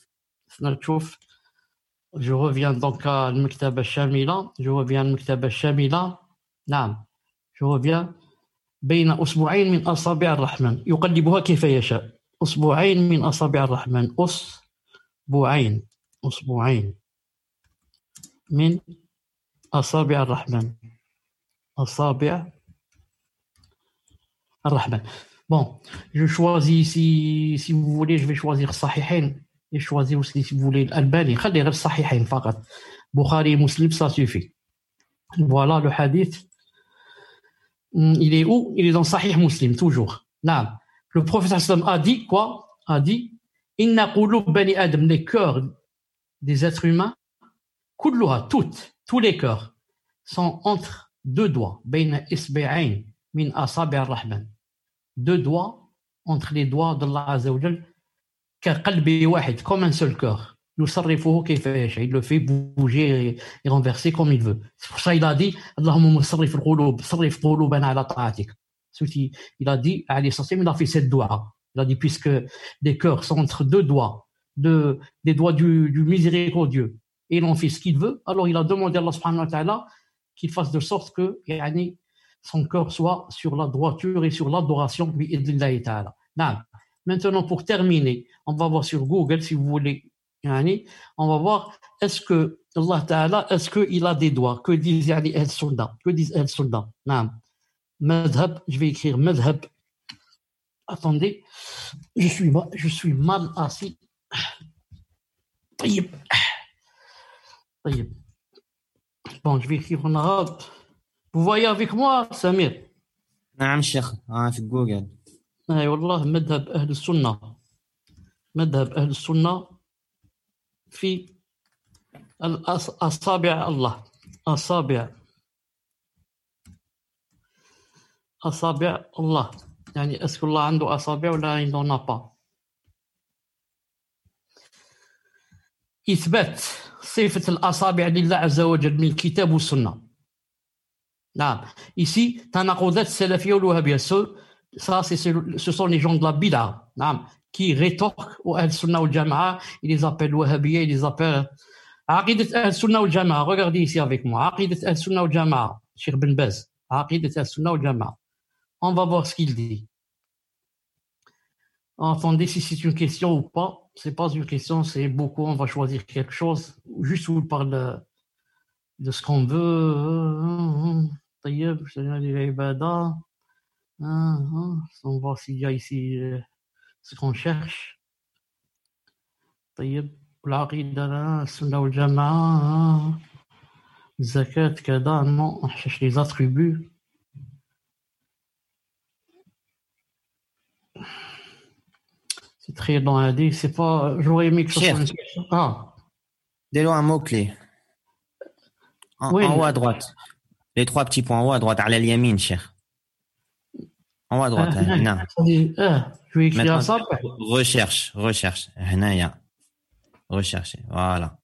je reviens donc à al-Maktaba al-Shamila, je reviens à al-Maktaba al-Shamila. Naam, je reviens. بين أسبوعين من أصابع الرحمن يقلبها كيف يشاء. أسبوعين من أصابع الرحمن. أسبوعين أسبوعين من أصابع الرحمن. أصابع الرحمن. Bon, je choisis si, si vous voulez, je vais choisir Sahihain et choisir aussi si vous voulez l'Albani. خلي غير Sahihain فقط. Bukhari et Muslim, ça suffit. Voilà le hadith. Il est où? Il est dans Sahih Muslim, toujours. Non. Le prophète sallam a dit quoi? A dit Inna qulub bani Adam, les cœurs des êtres humains, kulluha, toutes, tous les cœurs, sont entre deux doigts. Bayna isbi'ain min asabi' ar-Rahman. Deux doigts entre les doigts d'Allah Azza wa Jal, ka qalbi wahid, comme un seul cœur. يصرفه كيف يشاء. Il le fait bouger et renverser comme il veut. C'est pour ça il a dit اللهم مصرف القلوب صرف قلوبنا على طاعتك. Il a dit, il a fait cette doua. Il a dit, puisque les cœurs sont entre deux doigts, de, des doigts du, du miséricordieux, et il en fait ce qu'il veut, alors il a demandé à Allah subhanahu wa ta'ala qu'il fasse de sorte que yani, son cœur soit sur la droiture et sur l'adoration bi'idnillahi ta'ala. Maintenant, pour terminer, on va voir sur Google, si vous voulez, يعني, on va voir est-ce que Allah Ta'ala, est-ce qu'il a des doigts? Que disent يعني أهل السنة? Que disent أهل السنة? نعم. مذهب, je vais écrire مذهب. Attendez, je suis mal, je suis mal assis. طيب. طيب. Bon, je vais écrire en arabe. Vous voyez avec moi, Samir? نعم شيخ, آه في جوجل. أي والله مذهب أهل السنة. مذهب أهل السنة في أصابع الله. أصابع أصابع الله. يعني أسك الله عنده أصابع ولا عنده نابا. إثبات صفة الأصابع لله عز وجل من الكتاب والسنة. نعم. Ici, تناقضات السلفية والوهابية. Ça, c'est, ce sont les gens de la bid'a. نعم. Qui rétorquent aux Ahl-Sunnah wal Jama'a, ils les appellent Wahhabiyya, ils les appellent Aqidat Ahl-Sunnah wal Jama'a. Regardez ici avec moi. Aqidat Ahl-Sunnah wal Jama'a. Cheikh Ben Baz. Aqidat Ahl-Sunnah wal Jama'a. On va voir ce qu'il dit. Entendez si c'est une question ou pas. C'est pas une question, c'est beaucoup. On va choisir quelque chose. Juste où il parle de ce qu'on veut. Tayyib, je te dis l'ibada. On va voir s'il y a ici ce qu'on cherche. طيب العقيدة السنة والجماعة الزكاة كذا non on cherche les attributs. C'est très long à dire, c'est pas, j'aurais aimé que ce soit une question. Ah. Dès-le un mot-clé. En, oui, en haut à droite. Les trois petits points en haut à droite, على اليمين شيخ. En haut à droite, ah, هنا. Ah, je vais écrire ça. Recherche, recherche. هنايا. Rechercher, voilà.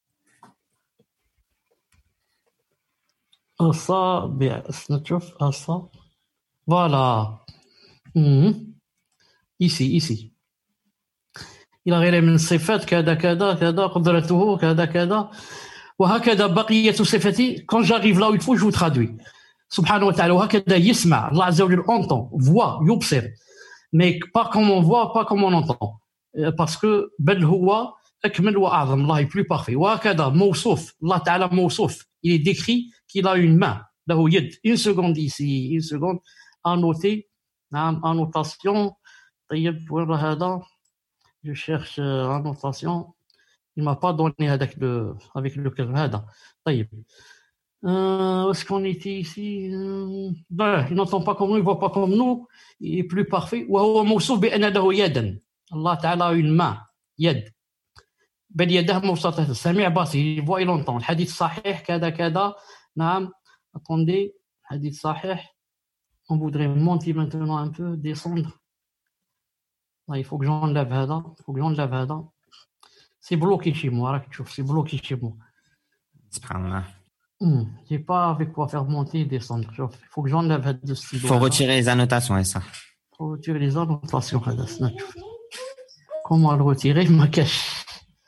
أصابع نشوف أصابع. Voilà. Mmh. Ici, ici. إلى غير من الصفات كذا كذا كذا قدرته كذا كذا وهكذا بقية صفاتي. Quand j'arrive là où il faut, je vous traduis. Subhanahu wa ta'ala. وهكذا يسمع. Allah Azza wa Jalla entend, voit, يبصر. Mais pas comme on voit, pas comme on entend. Parce que بل هو أكمل وأعظم. Allah est plus parfait. وهكذا موصوف. Allah Ta'ala موصوف. Il est décrit qu'il a une main. له يد. Une seconde ici, une seconde. À noter. نعم, annotation. طيب وين هذا? Je cherche euh, annotation. Il m'a pas donné avec le avec le cadre هذا. طيب. Euh, où est-ce qu'on était ici? Euh, ben, il n'entend pas comme nous, il voit pas comme nous. Il est plus parfait. وهو موصوف بأن له يدا. Allah Ta'ala a une main. يد. بل يده مبسوطة. سميع بصير. Il voit, il entend. الحديث صحيح كذا كذا. نعم. Attendez. حديث صحيح. On voudrait monter maintenant un peu, descendre. Là, il faut que j'enlève هذا. Il faut que j'enlève هذا. C'est bloqué chez moi. راك تشوف, c'est bloqué chez moi. Subhanallah. Hmm. J'ai pas avec quoi faire monter et descendre. Il faut que j'enlève هذا de stylo. Faut retirer les annotations et ça. Faut retirer les annotations. Comment le retirer? Ma cache.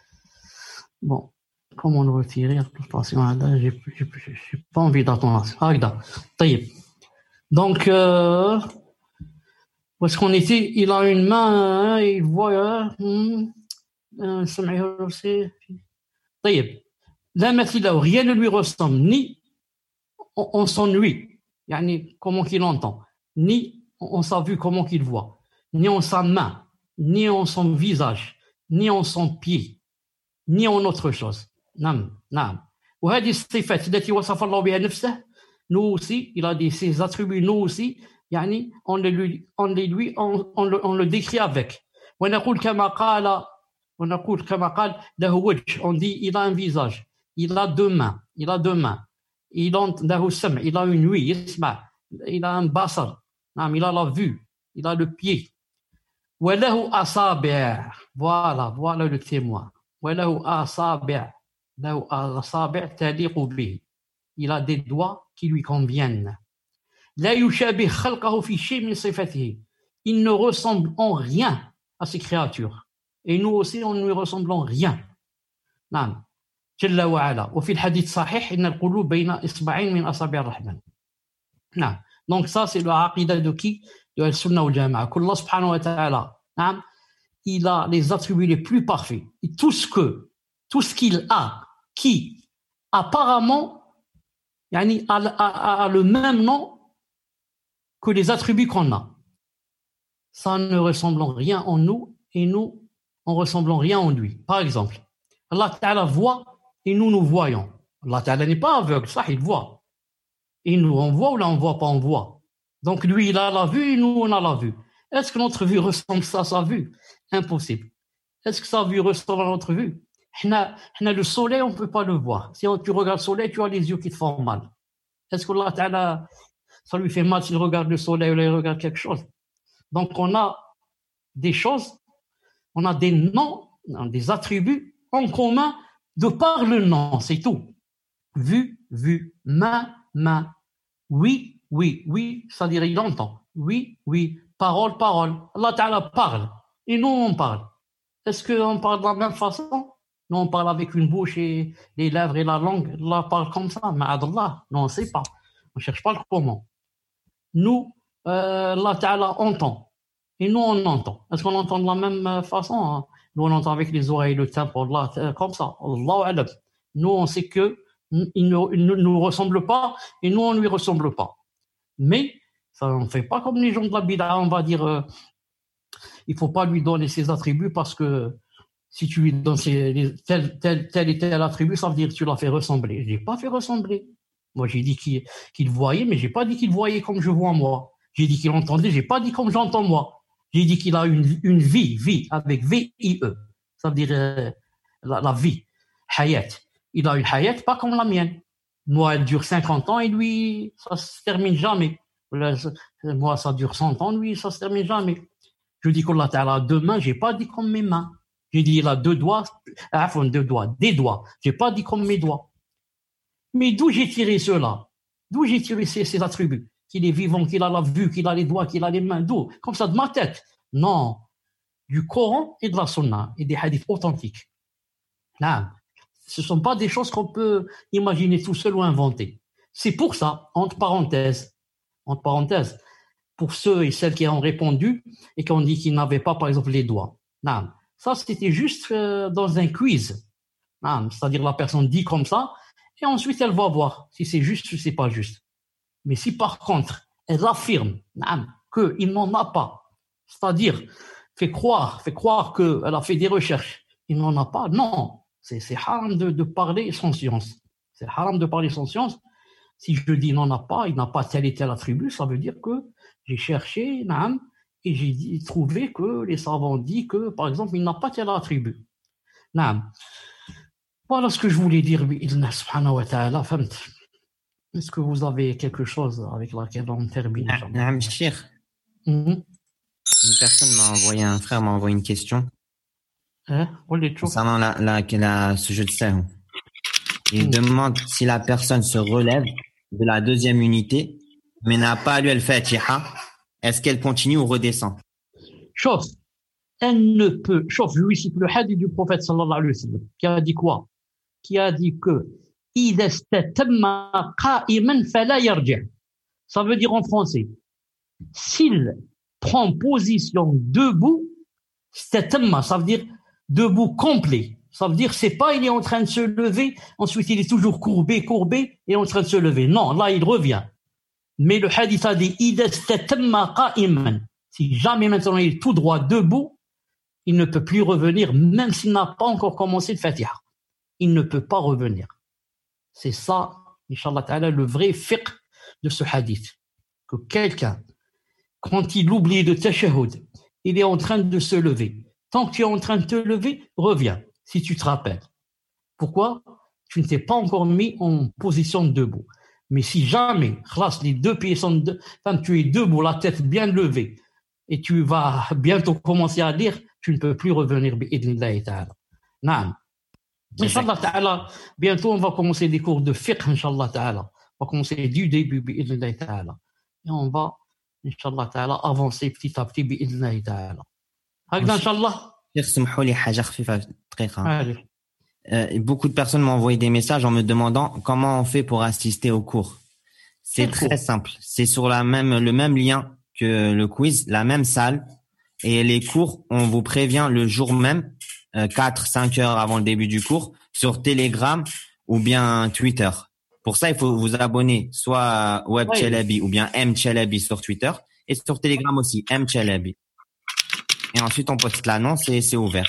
Bon. Comment le retirer? Attention, j'ai, j'ai, j'ai pas envie d'attendre. Ah, regarde. طيب. Donc, euh, où est-ce qu'on était? Il a une main, il voit. Hmm. سمعه aussi. طيب. لا مثل له. Rien ne lui ressemble. Ni on, on s'ennuie. يعني comment qu'il entend. Ni on sa vue, comment qu'il voit. Ni en sa main. Ni en son visage. Ni en son pied. Ni en autre chose. نعم نعم. وهذه الصفات التي وصف الله بها نفسه. Nous aussi, il a des ses attributs. Nous aussi, يعني on les lui on les lui on, on, le, on le décrit avec. ونقول كما قال ونقول كما قال له وجه. On dit il a un visage. Il a deux mains. Il a deux mains. Il a له سمع. Il a une ouïe. يسمع. Il a un basar. نعم. Il a la vue. Il a le pied. وله أصابع. Voilà, voilà le témoin. وله أصابع. له أصابع تليق به. Il a des doigts qui lui conviennent. لا يشابه خلقه في شيء من صفاته. Il ne ressemble en rien à ses créatures. Et nous aussi, on ne lui ressemble en rien. نعم. جل وعلا. وفي الحديث صحيح إن القلوب بين إصبعين من أصابع الرحمن. نعم. Donc ça, c'est le aqida de qui? De Al-Sunnah wal Jama'a. qu'Allah subhanahu wa ta'ala, نعم, il a les attributs les plus parfaits. Et tout ce que, tout ce qu'il a, qui apparemment يعني, a, a, a le même nom que les attributs qu'on a. Ça ne ressemble en rien en nous et nous, on ne ressemble en rien en lui. Par exemple, Allah Ta'ala voit et nous, nous voyons. Allah Ta'ala n'est pas aveugle, ça, il voit. Et nous, on voit ou là, on ne voit pas, on voit. Donc lui, il a la vue et nous, on a la vue. Est-ce que notre vue ressemble à sa vue? Impossible. Est-ce que sa vue ressemble à notre vue? Le soleil, on ne peut pas le voir. Si tu regardes le soleil, tu as les yeux qui te font mal. Est-ce que Allah Ta'ala, ça lui fait mal s'il regarde le soleil ou il regarde quelque chose? Donc on a des choses, on a des noms, des attributs en commun de par le nom, c'est tout. Vue, vue, main, main. Oui, oui, oui, ça dirait il entend. Oui, oui, parole, parole. Allah Ta'ala parle et nous on parle. Est-ce qu'on parle de la même façon? Nous on parle avec une bouche et les lèvres et la langue. Allah parle comme ça, mais Allah, non, on ne sait pas. On ne cherche pas le comment. Nous, euh, Allah Ta'ala entend. Et nous, on entend. Est-ce qu'on entend de la même façon? Hein? Nous, on entend avec les oreilles, le timbre, Allah, comme ça. Allah alam. Nous, on sait que il ne, il ne nous ressemble pas et nous, on ne lui ressemble pas. Mais ça ne fait pas comme les gens de la bid'a. On va dire, euh, il ne faut pas lui donner ses attributs parce que si tu lui donnes ses, tel, tel, tel et tel attribut, ça veut dire que tu l'as fait ressembler. Je n'ai pas fait ressembler. Moi, j'ai dit qu'il, qu'il voyait, mais je n'ai pas dit qu'il voyait comme je vois moi. J'ai dit qu'il entendait, je n'ai pas dit comme j'entends moi. J'ai dit qu'il a une, une vie, vie, avec V I E. Ça veut dire euh, la, la vie, hayat. Il a une hayat pas comme la mienne. Moi, elle dure cinquante ans et lui, ça ne se termine jamais. Moi, ça dure cent ans, lui, ça ne se termine jamais. Je dis qu'Allah Ta'ala a deux mains, je n'ai pas dit comme mes mains. J'ai dit il a deux doigts, enfin deux doigts, des doigts. Je n'ai pas dit comme mes doigts. Mais d'où j'ai tiré cela? D'où j'ai tiré ces, ces attributs? Qu'il est vivant, qu'il a la vue, qu'il a les doigts, qu'il a les mains. D'où? Comme ça, de ma tête? Non. Du Coran et de la Sunna et des hadiths authentiques. Là, Ce ne sont pas des choses qu'on peut imaginer tout seul ou inventer. C'est pour ça, entre parenthèses, entre parenthèses, pour ceux et celles qui ont répondu et qui ont dit qu'ils n'avaient pas, par exemple, les doigts. Non, ça, c'était juste euh, dans un quiz. Non, c'est-à-dire la personne dit comme ça et ensuite elle va voir si c'est juste ou si c'est pas juste. Mais si par contre, elle affirme non, qu'il n'en a pas, c'est-à-dire fait croire, fait croire qu'elle a fait des recherches, il n'en a pas, non, c'est, c'est haram de, de parler sans science. C'est haram de parler sans science. Si je dis il n'en a pas, il n'a pas tel et tel attribut, ça veut dire que j'ai cherché, naam, et j'ai dit, trouvé que les savants disent que, par exemple, il n'a pas tel attribut. Naam. Voilà ce que je voulais dire, bi'idhna subhanahu wa ta'ala, famt. Est-ce que vous avez quelque chose avec laquelle on termine? Naam, Cheikh. Mhm. Une personne m'a envoyé, un frère m'a envoyé une question Hein? Wali tchouf. concernant la, la, la, ce jeu de sahou. Il Mm. demande si la personne se relève de la deuxième unité, mais n'a pas lu al-Fatiha, est-ce qu'elle continue ou redescend? Chauf, elle ne peut, chauf, je lui cite le hadith du prophète sallallahu alayhi wa sallam, qui a dit quoi? Qui a dit que, إذا استتم قائما فلا يرجع. Ça veut dire en français, s'il prend position debout, statamma, ça veut dire debout complet. Ça veut dire c'est pas il est en train de se lever, ensuite il est toujours courbé, courbé et en train de se lever. Non, là il revient. Mais le hadith a dit إذا استتم قائما. Si jamais maintenant il est tout droit debout, il ne peut plus revenir, même s'il n'a pas encore commencé le Fatiha. Il ne peut pas revenir. C'est ça, Inch'Allah Ta'ala, le vrai fiqh de ce hadith. Que quelqu'un, quand il oublie de tashahhud, il est en train de se lever. Tant que tu es en train de te lever, reviens, si tu te rappelles. Pourquoi? Tu ne t'es pas encore mis en position debout. Mais si jamais, khlas, les deux pieds sont de, quand tu es debout, la tête bien levée, et tu vas bientôt commencer à lire, tu ne peux plus revenir, bi'idhnillahi ta'ala. Naam. Inch'Allah ta'ala, bientôt on va commencer des cours de fiqh, Inch'Allah ta'ala. On va commencer du début, bi'idhnillahi ta'ala. Et on va, Inch'Allah ta'ala, avancer petit à petit, bi'idhnillahi ta'ala. Hagda, Inch'Allah. Cheikh, سمحوا لي حاجة خفيفة دقيقة. Allez. Euh, beaucoup de personnes m'ont envoyé des messages en me demandant comment on fait pour assister au cours. C'est Quel très cours? simple. C'est sur la même, le même lien que le quiz, la même salle. Et les cours, on vous prévient le jour même, euh, quatre, cinq heures avant le début du cours, sur Telegram ou bien Twitter. Pour ça, il faut vous abonner soit à Web Oui. Chalabi ou bien M Chalabi sur Twitter et sur Telegram aussi, M Chalabi. Et ensuite, on poste l'annonce et c'est ouvert.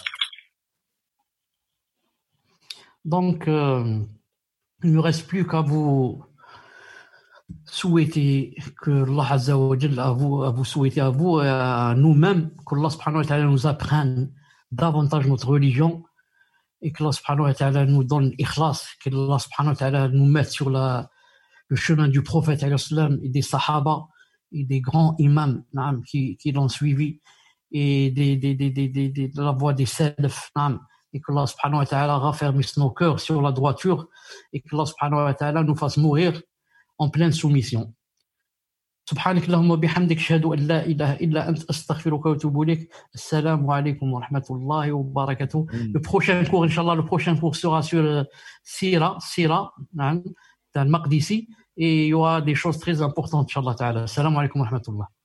Donc, euh, il ne me reste plus qu'à vous souhaiter que Allah Azza wa Jalla, à vous, à vous souhaiter à vous et à nous-mêmes, que Allah subhanahu wa ta'ala nous apprenne davantage notre religion et que Allah subhanahu wa ta'ala nous donne l'ikhlas, que Allah subhanahu wa ta'ala nous mette sur la, le chemin du prophète alayhi salam et des sahaba et des grands imams naam, qui, qui l'ont suivi et des, des, des, des, des, des, de la voie des salaf, naam, et que Allah subhanahu wa ta'ala raffermisse nos cœurs sur la droiture et que Allah subhanahu wa ta'ala nous fasse mourir en pleine soumission. سبحانك اللهم وبحمدك أشهد أن لا إله إلا أنت أستغفرك وأتوب إليك. السلام عليكم ورحمة الله وبركاته. Le prochain cours, Inch'Allah, le prochain cours sera sur euh, Sira, Sira, dans le Maqdisi, et il y aura des choses très importantes, Inch'Allah ta'ala. Assalamu alaikum wa rahmatullah.